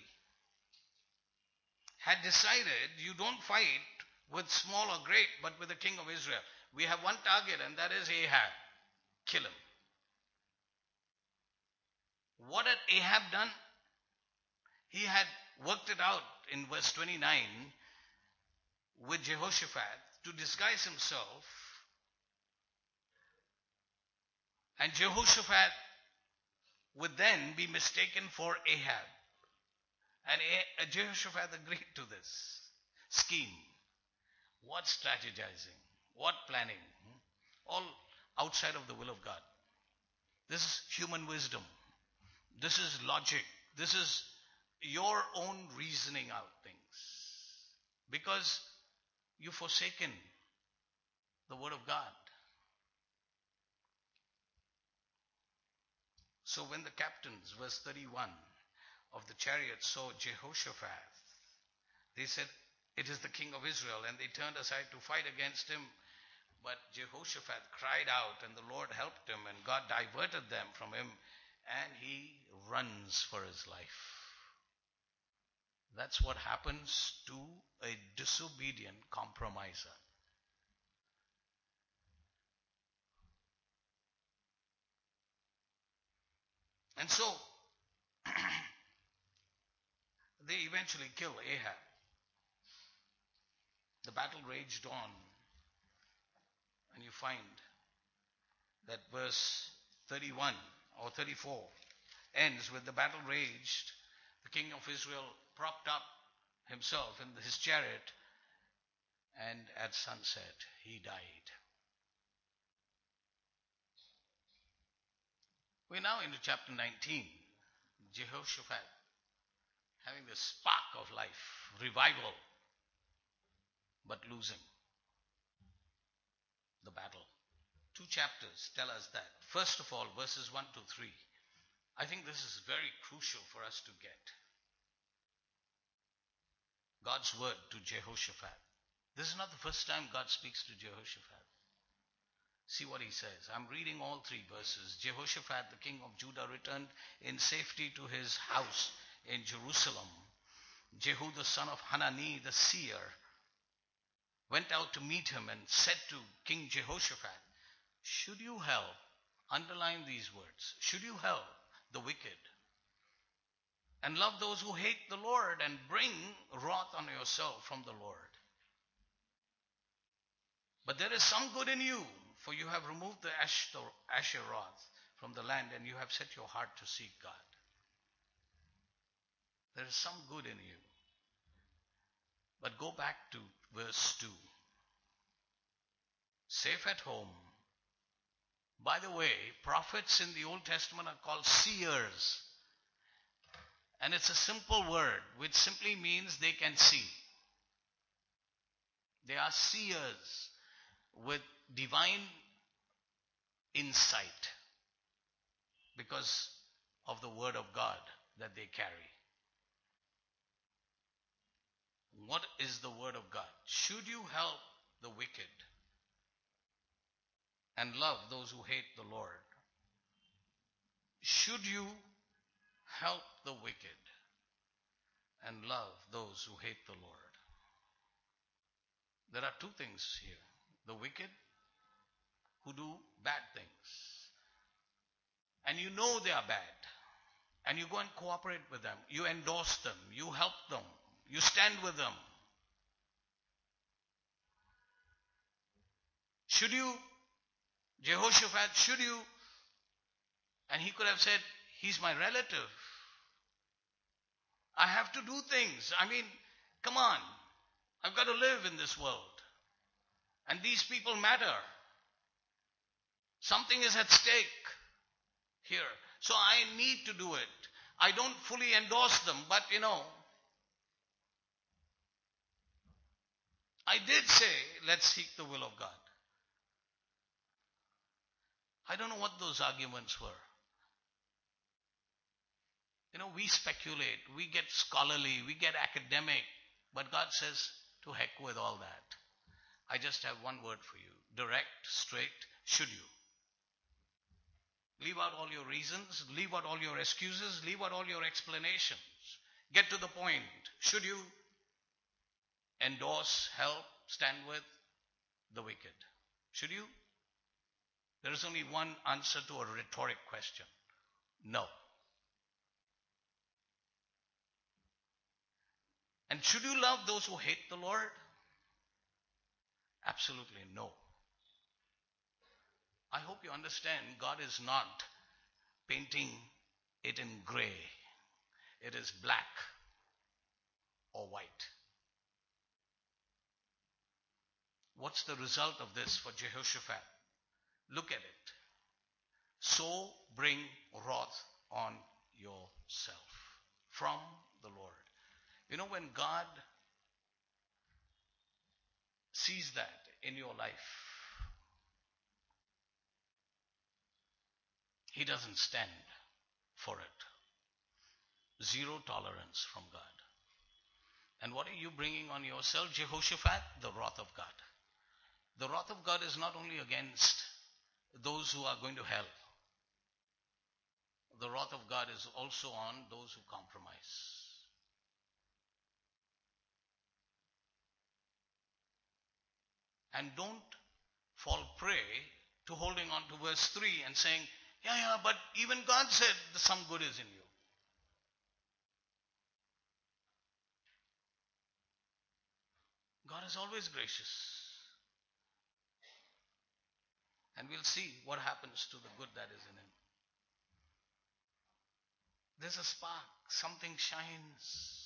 had decided you don't fight with small or great, but with the king of Israel. We have one target, and that is Ahab. Kill him. What had Ahab done? He had worked it out in verse twenty-nine with Jehoshaphat to disguise himself, and Jehoshaphat would then be mistaken for Ahab. And Jehoshaphat agreed to this scheme. What strategizing? What planning? All outside of the will of God. This is human wisdom. This is logic. This is your own reasoning out things. Because you've forsaken the word of God. So when the captains, verse thirty-one, of the chariot saw Jehoshaphat, they said, "It is the king of Israel," and they turned aside to fight against him. But Jehoshaphat cried out, and the Lord helped him, and God diverted them from him, and he runs for his life. That's what happens to a disobedient compromiser. And so, they eventually kill Ahab. The battle raged on, and you find that verse thirty-one or thirty-four ends with the battle raged. The king of Israel propped up himself in his chariot, and at sunset he died. We're now into chapter nineteen. Jehoshaphat having the spark of life, revival, but losing the battle. Two chapters tell us that. First of all, verses one to three. I think this is very crucial for us to get. God's word to Jehoshaphat. This is not the first time God speaks to Jehoshaphat. See what he says. I'm reading all three verses. Jehoshaphat, the king of Judah, returned in safety to his house in Jerusalem. Jehu, the son of Hanani, the seer, went out to meet him and said to King Jehoshaphat, "Should you help," underline these words, "should you help the wicked and love those who hate the Lord and bring wrath on yourself from the Lord? But there is some good in you, for you have removed the Asheroth from the land, and you have set your heart to seek God." There is some good in you. But go back to verse two. Safe at home. By the way, prophets in the Old Testament are called seers. And it's a simple word which simply means they can see. They are seers with divine insight because of the word of God that they carry. What is the word of God? Should you help the wicked and love those who hate the Lord? Should you help the wicked and love those who hate the Lord? There are two things here. The wicked who do bad things. And you know they are bad. And you go and cooperate with them. You endorse them. You help them. You stand with them. Should you, Jehoshaphat, should you? And he could have said, "He's my relative. I have to do things. I mean, come on. I've got to live in this world. And these people matter. Something is at stake here. So I need to do it. I don't fully endorse them, but you know, I did say, let's seek the will of God." I don't know what those arguments were. You know, we speculate, we get scholarly, we get academic, but God says, to heck with all that. I just have one word for you. Direct, straight, should you? Leave out all your reasons, leave out all your excuses, leave out all your explanations. Get to the point. Should you endorse, help, stand with the wicked? Should you? There is only one answer to a rhetoric question. No. And should you love those who hate the Lord? Absolutely no. I hope you understand God is not painting it in gray. It is black or white. What's the result of this for Jehoshaphat? Look at it. So bring wrath on yourself from the Lord. You know, when God sees that in your life, He doesn't stand. for it. Zero tolerance from God. And what are you bringing on yourself, Jehoshaphat? The wrath of God. The wrath of God is not only against those who are going to hell. The wrath of God is also on those who compromise. And don't fall prey to holding on to verse three and saying, yeah, yeah, but even God said some good is in you. God is always gracious. And we'll see what happens to the good that is in him. There's a spark. Something shines.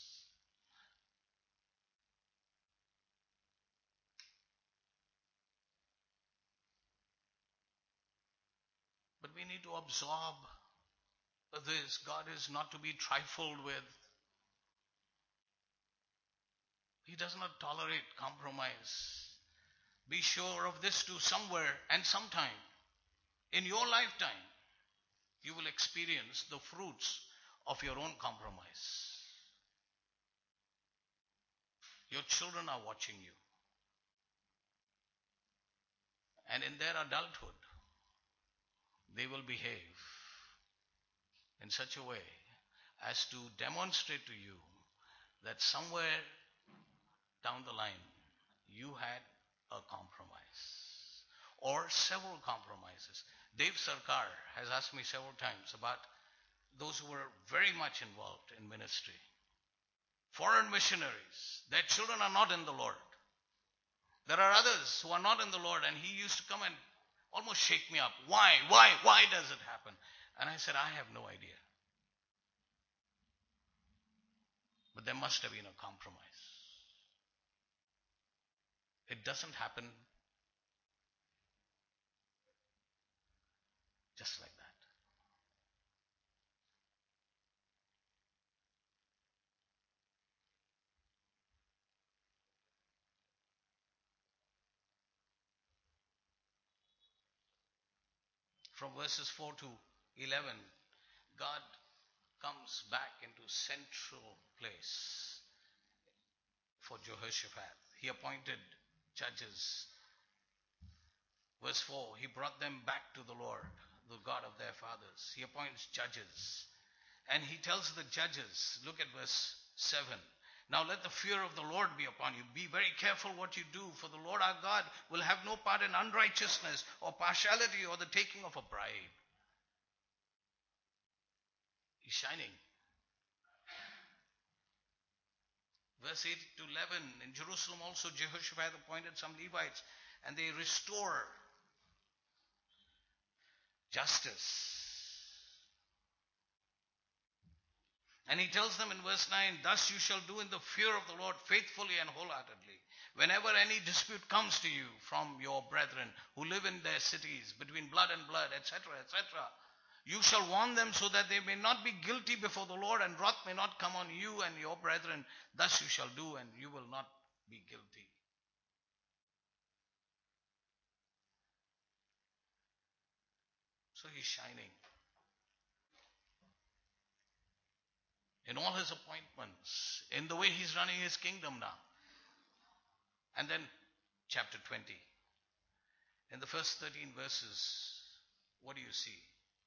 But we need to absorb this. God is not to be trifled with. He does not tolerate compromise. Be sure of this too, somewhere and sometime in your lifetime, you will experience the fruits of your own compromise. Your children are watching you. And in their adulthood, they will behave in such a way as to demonstrate to you that somewhere down the line, you had a compromise or several compromises. Dave Sarkar has asked me several times about those who were very much involved in ministry. Foreign missionaries, their children are not in the Lord. There are others who are not in the Lord, and he used to come and almost shake me up. Why? Why? Why does it happen? And I said, I have no idea. But there must have been a compromise. It doesn't happen just like that. From verses four to eleven, God comes back into central place for Jehoshaphat. He appointed judges. Verse four, he brought them back to the Lord, the God of their fathers. He appoints judges. And he tells the judges, look at verse seven. Now let the fear of the Lord be upon you. Be very careful what you do, for the Lord our God will have no part in unrighteousness or partiality or the taking of a bribe. He's shining. Verse eight to eleven, in Jerusalem also Jehoshaphat appointed some Levites, and they restore justice. And he tells them in verse nine, thus you shall do in the fear of the Lord faithfully and wholeheartedly. Whenever any dispute comes to you from your brethren who live in their cities, between blood and blood, et cetera, et cetera, you shall warn them so that they may not be guilty before the Lord, and wrath may not come on you and your brethren. Thus you shall do, and you will not be guilty. So he's shining. In all his appointments, in the way he's running his kingdom now. And then chapter twenty. In the first thirteen verses, what do you see?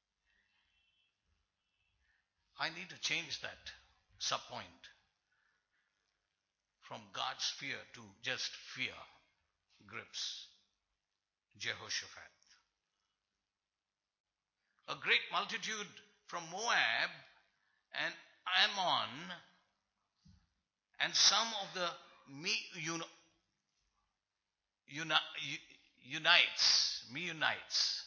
I need to change that subpoint from God's fear to just fear grips Jehoshaphat. A great multitude from Moab and Ammon and some of the Meunites, Meunites,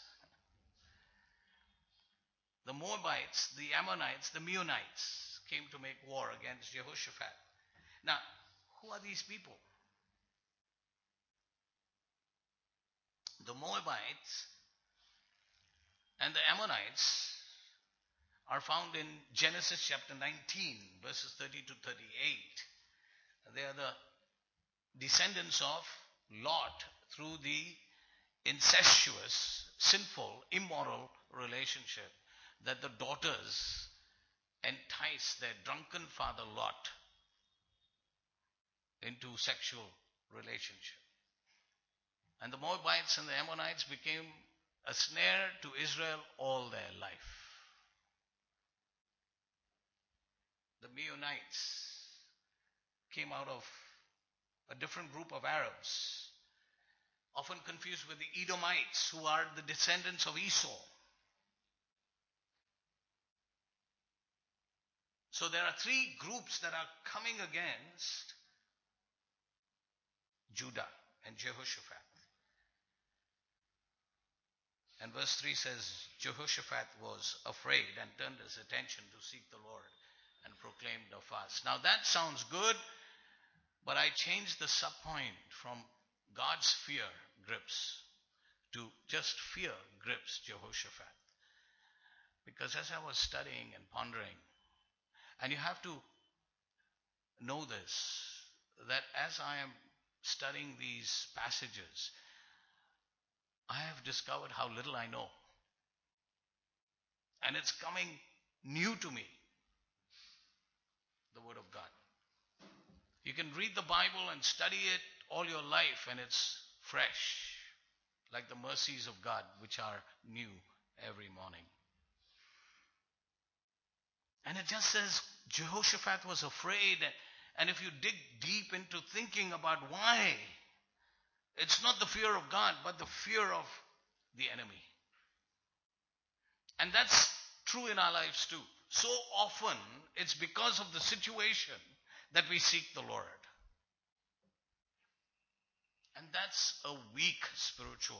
the Moabites, the Ammonites, the Meunites came to make war against Jehoshaphat. Now, who are these people? The Moabites and the Ammonites are found in Genesis chapter nineteen, verses thirty to thirty-eight. They are the descendants of Lot through the incestuous, sinful, immoral relationship that the daughters entice their drunken father Lot into sexual relationship. And the Moabites and the Ammonites became a snare to Israel all their life. The Meunites came out of a different group of Arabs, often confused with the Edomites, who are the descendants of Esau. So there are three groups that are coming against Judah and Jehoshaphat. And verse three says, Jehoshaphat was afraid and turned his attention to seek the Lord and proclaimed a fast. Now that sounds good, but I changed the subpoint from God's fear grips to just fear grips Jehoshaphat. Because as I was studying and pondering, and you have to know this, that as I am studying these passages, I have discovered how little I know. And it's coming new to me, the Word of God. You can read the Bible and study it all your life and it's fresh, like the mercies of God, which are new every morning. And it just says Jehoshaphat was afraid. And if you dig deep into thinking about why, it's not the fear of God, but the fear of the enemy. And that's true in our lives too. So often, it's because of the situation that we seek the Lord. And that's a weak spiritual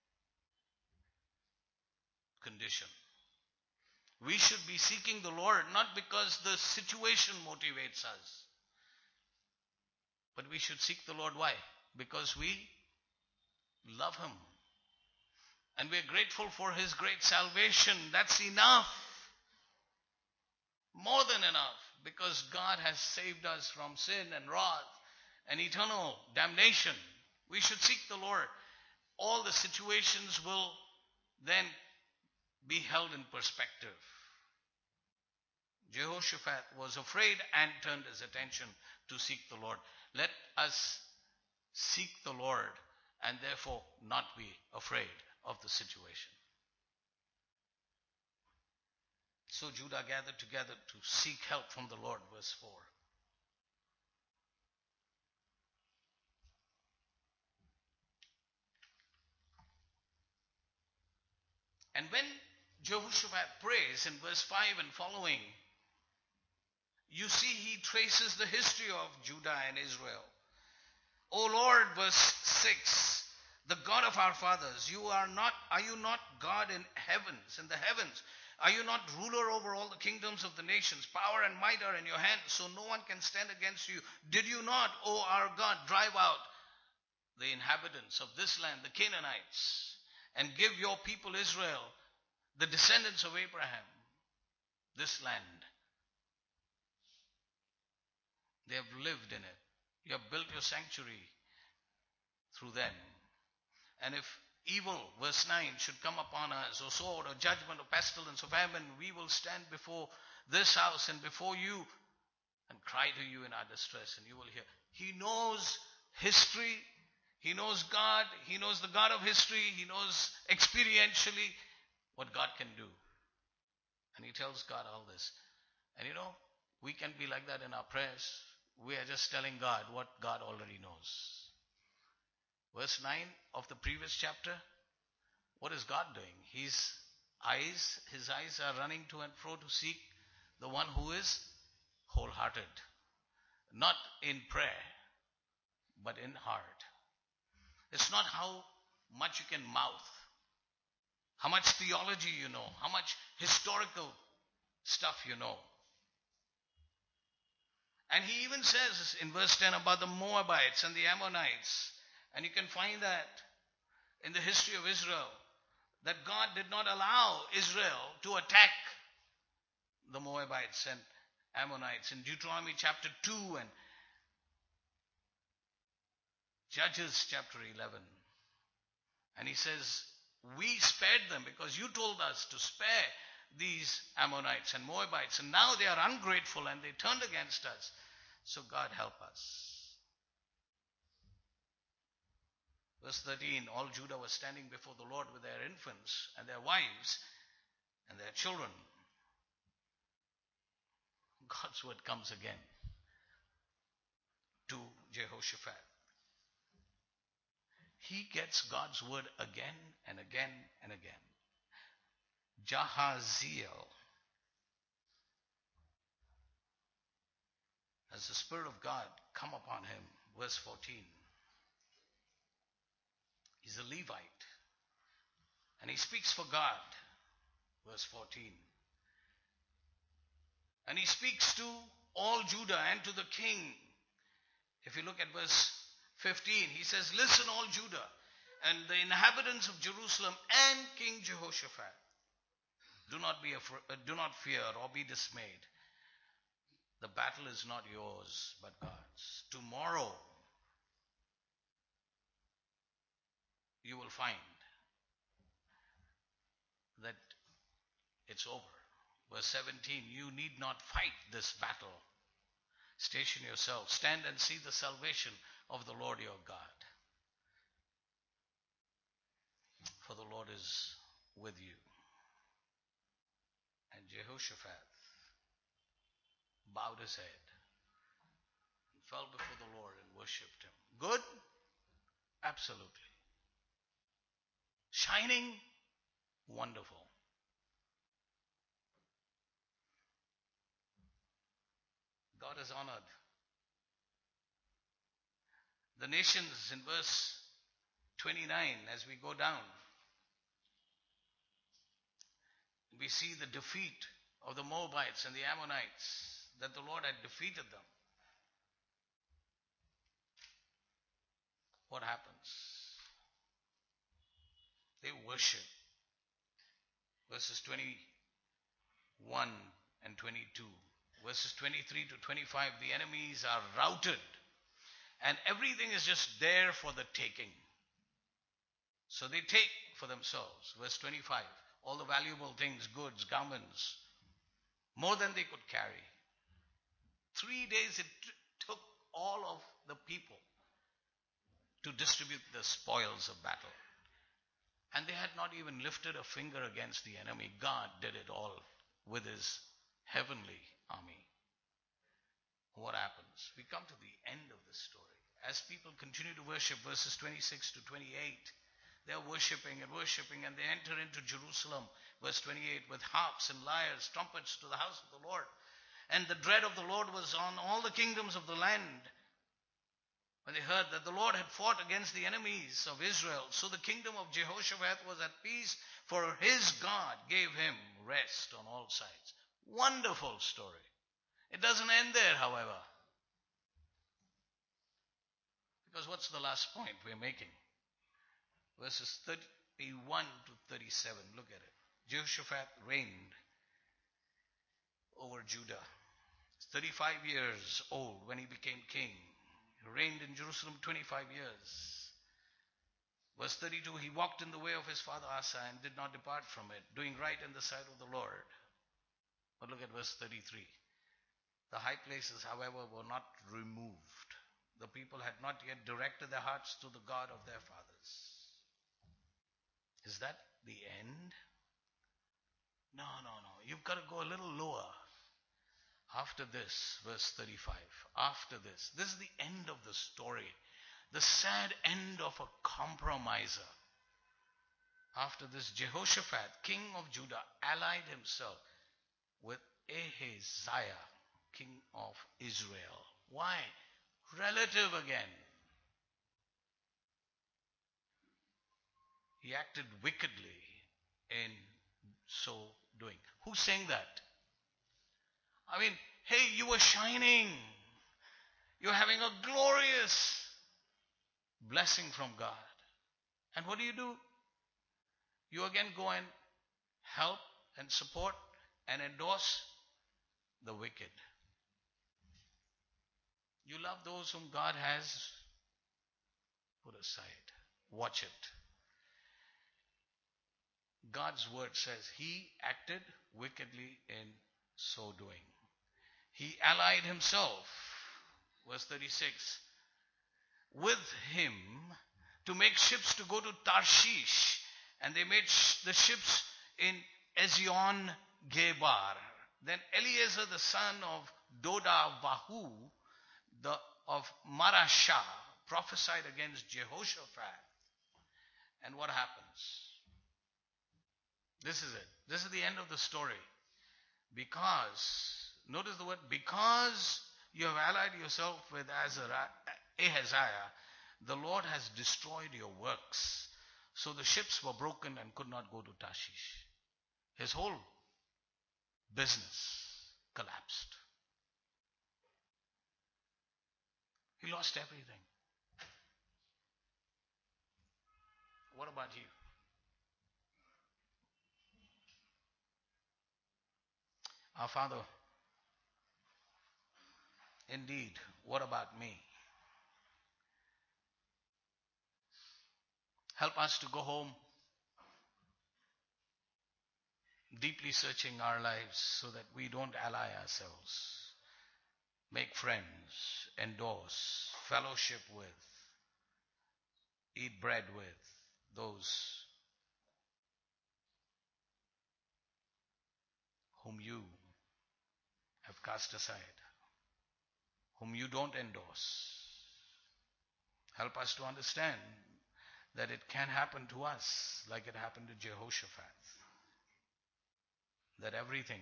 condition. We should be seeking the Lord not because the situation motivates us, but we should seek the Lord. Why? Because we love Him. And we're grateful for His great salvation. That's enough. More than enough. Because God has saved us from sin and wrath and eternal damnation. We should seek the Lord. All the situations will then be held in perspective. Jehoshaphat was afraid and turned his attention to seek the Lord. Let us seek the Lord and therefore not be afraid of the situation. So Judah gathered together to seek help from the Lord, verse four. And when Jehoshaphat prays in verse five and following, you see he traces the history of Judah and Israel. O Lord, verse six, the God of our fathers, you are not, are you not God in heavens, in the heavens? Are you not ruler over all the kingdoms of the nations? Power and might are in your hand, so no one can stand against you. Did you not, O our God, drive out the inhabitants of this land, the Canaanites, and give your people Israel, the descendants of Abraham, this land? They have lived in it. You have built your sanctuary through them. And if evil, verse nine, should come upon us, or sword, or judgment, or pestilence, or famine, we will stand before this house and before you and cry to you in our distress, and you will hear. He knows history. He knows God. He knows the God of history. He knows experientially what God can do. And he tells God all this. And you know, we can be like that in our prayers. We are just telling God what God already knows. Verse nine of the previous chapter, what is God doing? His eyes, his eyes are running to and fro to seek the one who is wholehearted. Not in prayer, but in heart. It's not how much you can mouth, how much theology you know, how much historical stuff you know. And he even says in verse ten about the Moabites and the Ammonites. And you can find that in the history of Israel, that God did not allow Israel to attack the Moabites and Ammonites. In Deuteronomy chapter two and Judges chapter eleven. And he says, we spared them because you told us to spare these Ammonites and Moabites, and now they are ungrateful and they turned against us. So God help us. Verse thirteen, all Judah was standing before the Lord with their infants and their wives and their children. God's word comes again to Jehoshaphat. He gets God's word again and again and again. Jahaziel, as the Spirit of God come upon him. Verse fourteen. He's a Levite. And he speaks for God. Verse fourteen. And he speaks to all Judah and to the king. If you look at verse fifteen, he says, listen all Judah and the inhabitants of Jerusalem and King Jehoshaphat. Do not be afraid, uh, do not fear or be dismayed. The battle is not yours, but God's. Tomorrow you will find that it's over. Verse seventeen, you need not fight this battle. Station yourself, stand and see the salvation of the Lord your God. For the Lord is with you. And Jehoshaphat bowed his head and fell before the Lord and worshipped him. Good? Absolutely. Shining? Wonderful. God is honored. The nations in verse twenty-nine, as we go down, we see the defeat of the Moabites and the Ammonites, that the Lord had defeated them. What happens? They worship. Verses twenty-one and twenty-two. Verses twenty-three to twenty-five, the enemies are routed. And everything is just there for the taking. So they take for themselves. Verse twenty-five, all the valuable things, goods, garments, more than they could carry. Three days it t- took all of the people to distribute the spoils of battle. And they had not even lifted a finger against the enemy. God did it all with his heavenly army. What happens? We come to the end of this story. As people continue to worship, verses twenty-six to twenty-eight, they're worshiping and worshiping, and they enter into Jerusalem, verse twenty-eight, with harps and lyres, trumpets to the house of the Lord. And the dread of the Lord was on all the kingdoms of the land, when they heard that the Lord had fought against the enemies of Israel. So the kingdom of Jehoshaphat was at peace, for his God gave him rest on all sides. Wonderful story. It doesn't end there, however. Because what's the last point we're making? Verses thirty-one to thirty-seven. Look at it. Jehoshaphat reigned over Judah. He's thirty-five years old when he became king. He reigned in Jerusalem twenty-five years. Verse thirty-two, he walked in the way of his father Asa and did not depart from it, doing right in the sight of the Lord. But look at verse thirty-three. The high places, however, were not removed. The people had not yet directed their hearts to the God of their fathers. Is that the end? No, no, no. You've got to go a little lower. After this, verse thirty-five, after this, this is the end of the story. The sad end of a compromiser. After this, Jehoshaphat, king of Judah, allied himself with Ahaziah, king of Israel. Why? Relative again. He acted wickedly in so doing. Who's saying that? I mean, hey, you were shining. You're having a glorious blessing from God. And what do you do? You again go and help and support and endorse the wicked. You love those whom God has put aside. Watch it. God's word says he acted wickedly in so doing. He allied himself, verse thirty-six, with him to make ships to go to Tarshish. And they made sh- the ships in Ezion Gebar. Then Eliezer the son of Dodavahu the, of Marashah prophesied against Jehoshaphat. And what happens? This is it. This is the end of the story. Because, notice the word, because you have allied yourself with Ahaziah, the Lord has destroyed your works. So the ships were broken and could not go to Tarshish. His whole business collapsed. He lost everything. What about you? Our Father, indeed, what about me? Help us to go home deeply searching our lives so that we don't ally ourselves, make friends, endorse, fellowship with, eat bread with those whom you have cast aside, whom you don't endorse. Help us to understand that it can happen to us like it happened to Jehoshaphat. That everything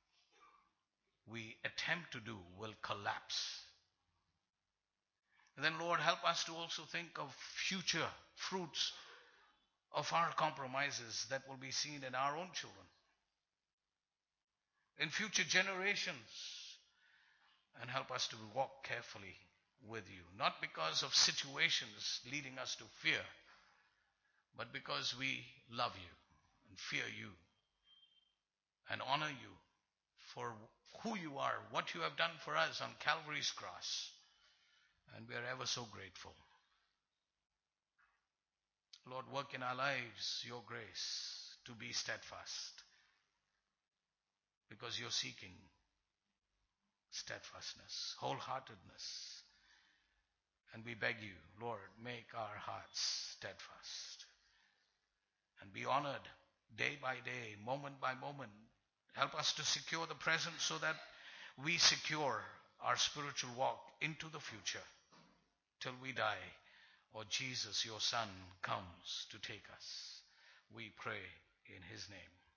we attempt to do will collapse. And then, Lord, help us to also think of future fruits of our compromises that will be seen in our own children, in future generations, and help us to walk carefully with you, not because of situations leading us to fear, but because we love you and fear you and honor you for who you are, what you have done for us on Calvary's cross. And we are ever so grateful. Lord, work in our lives your grace to be steadfast, because you're seeking steadfastness, wholeheartedness. And we beg you, Lord, make our hearts steadfast and be honored day by day, moment by moment. Help us to secure the present so that we secure our spiritual walk into the future till we die, or Jesus, your Son, comes to take us. We pray in his name.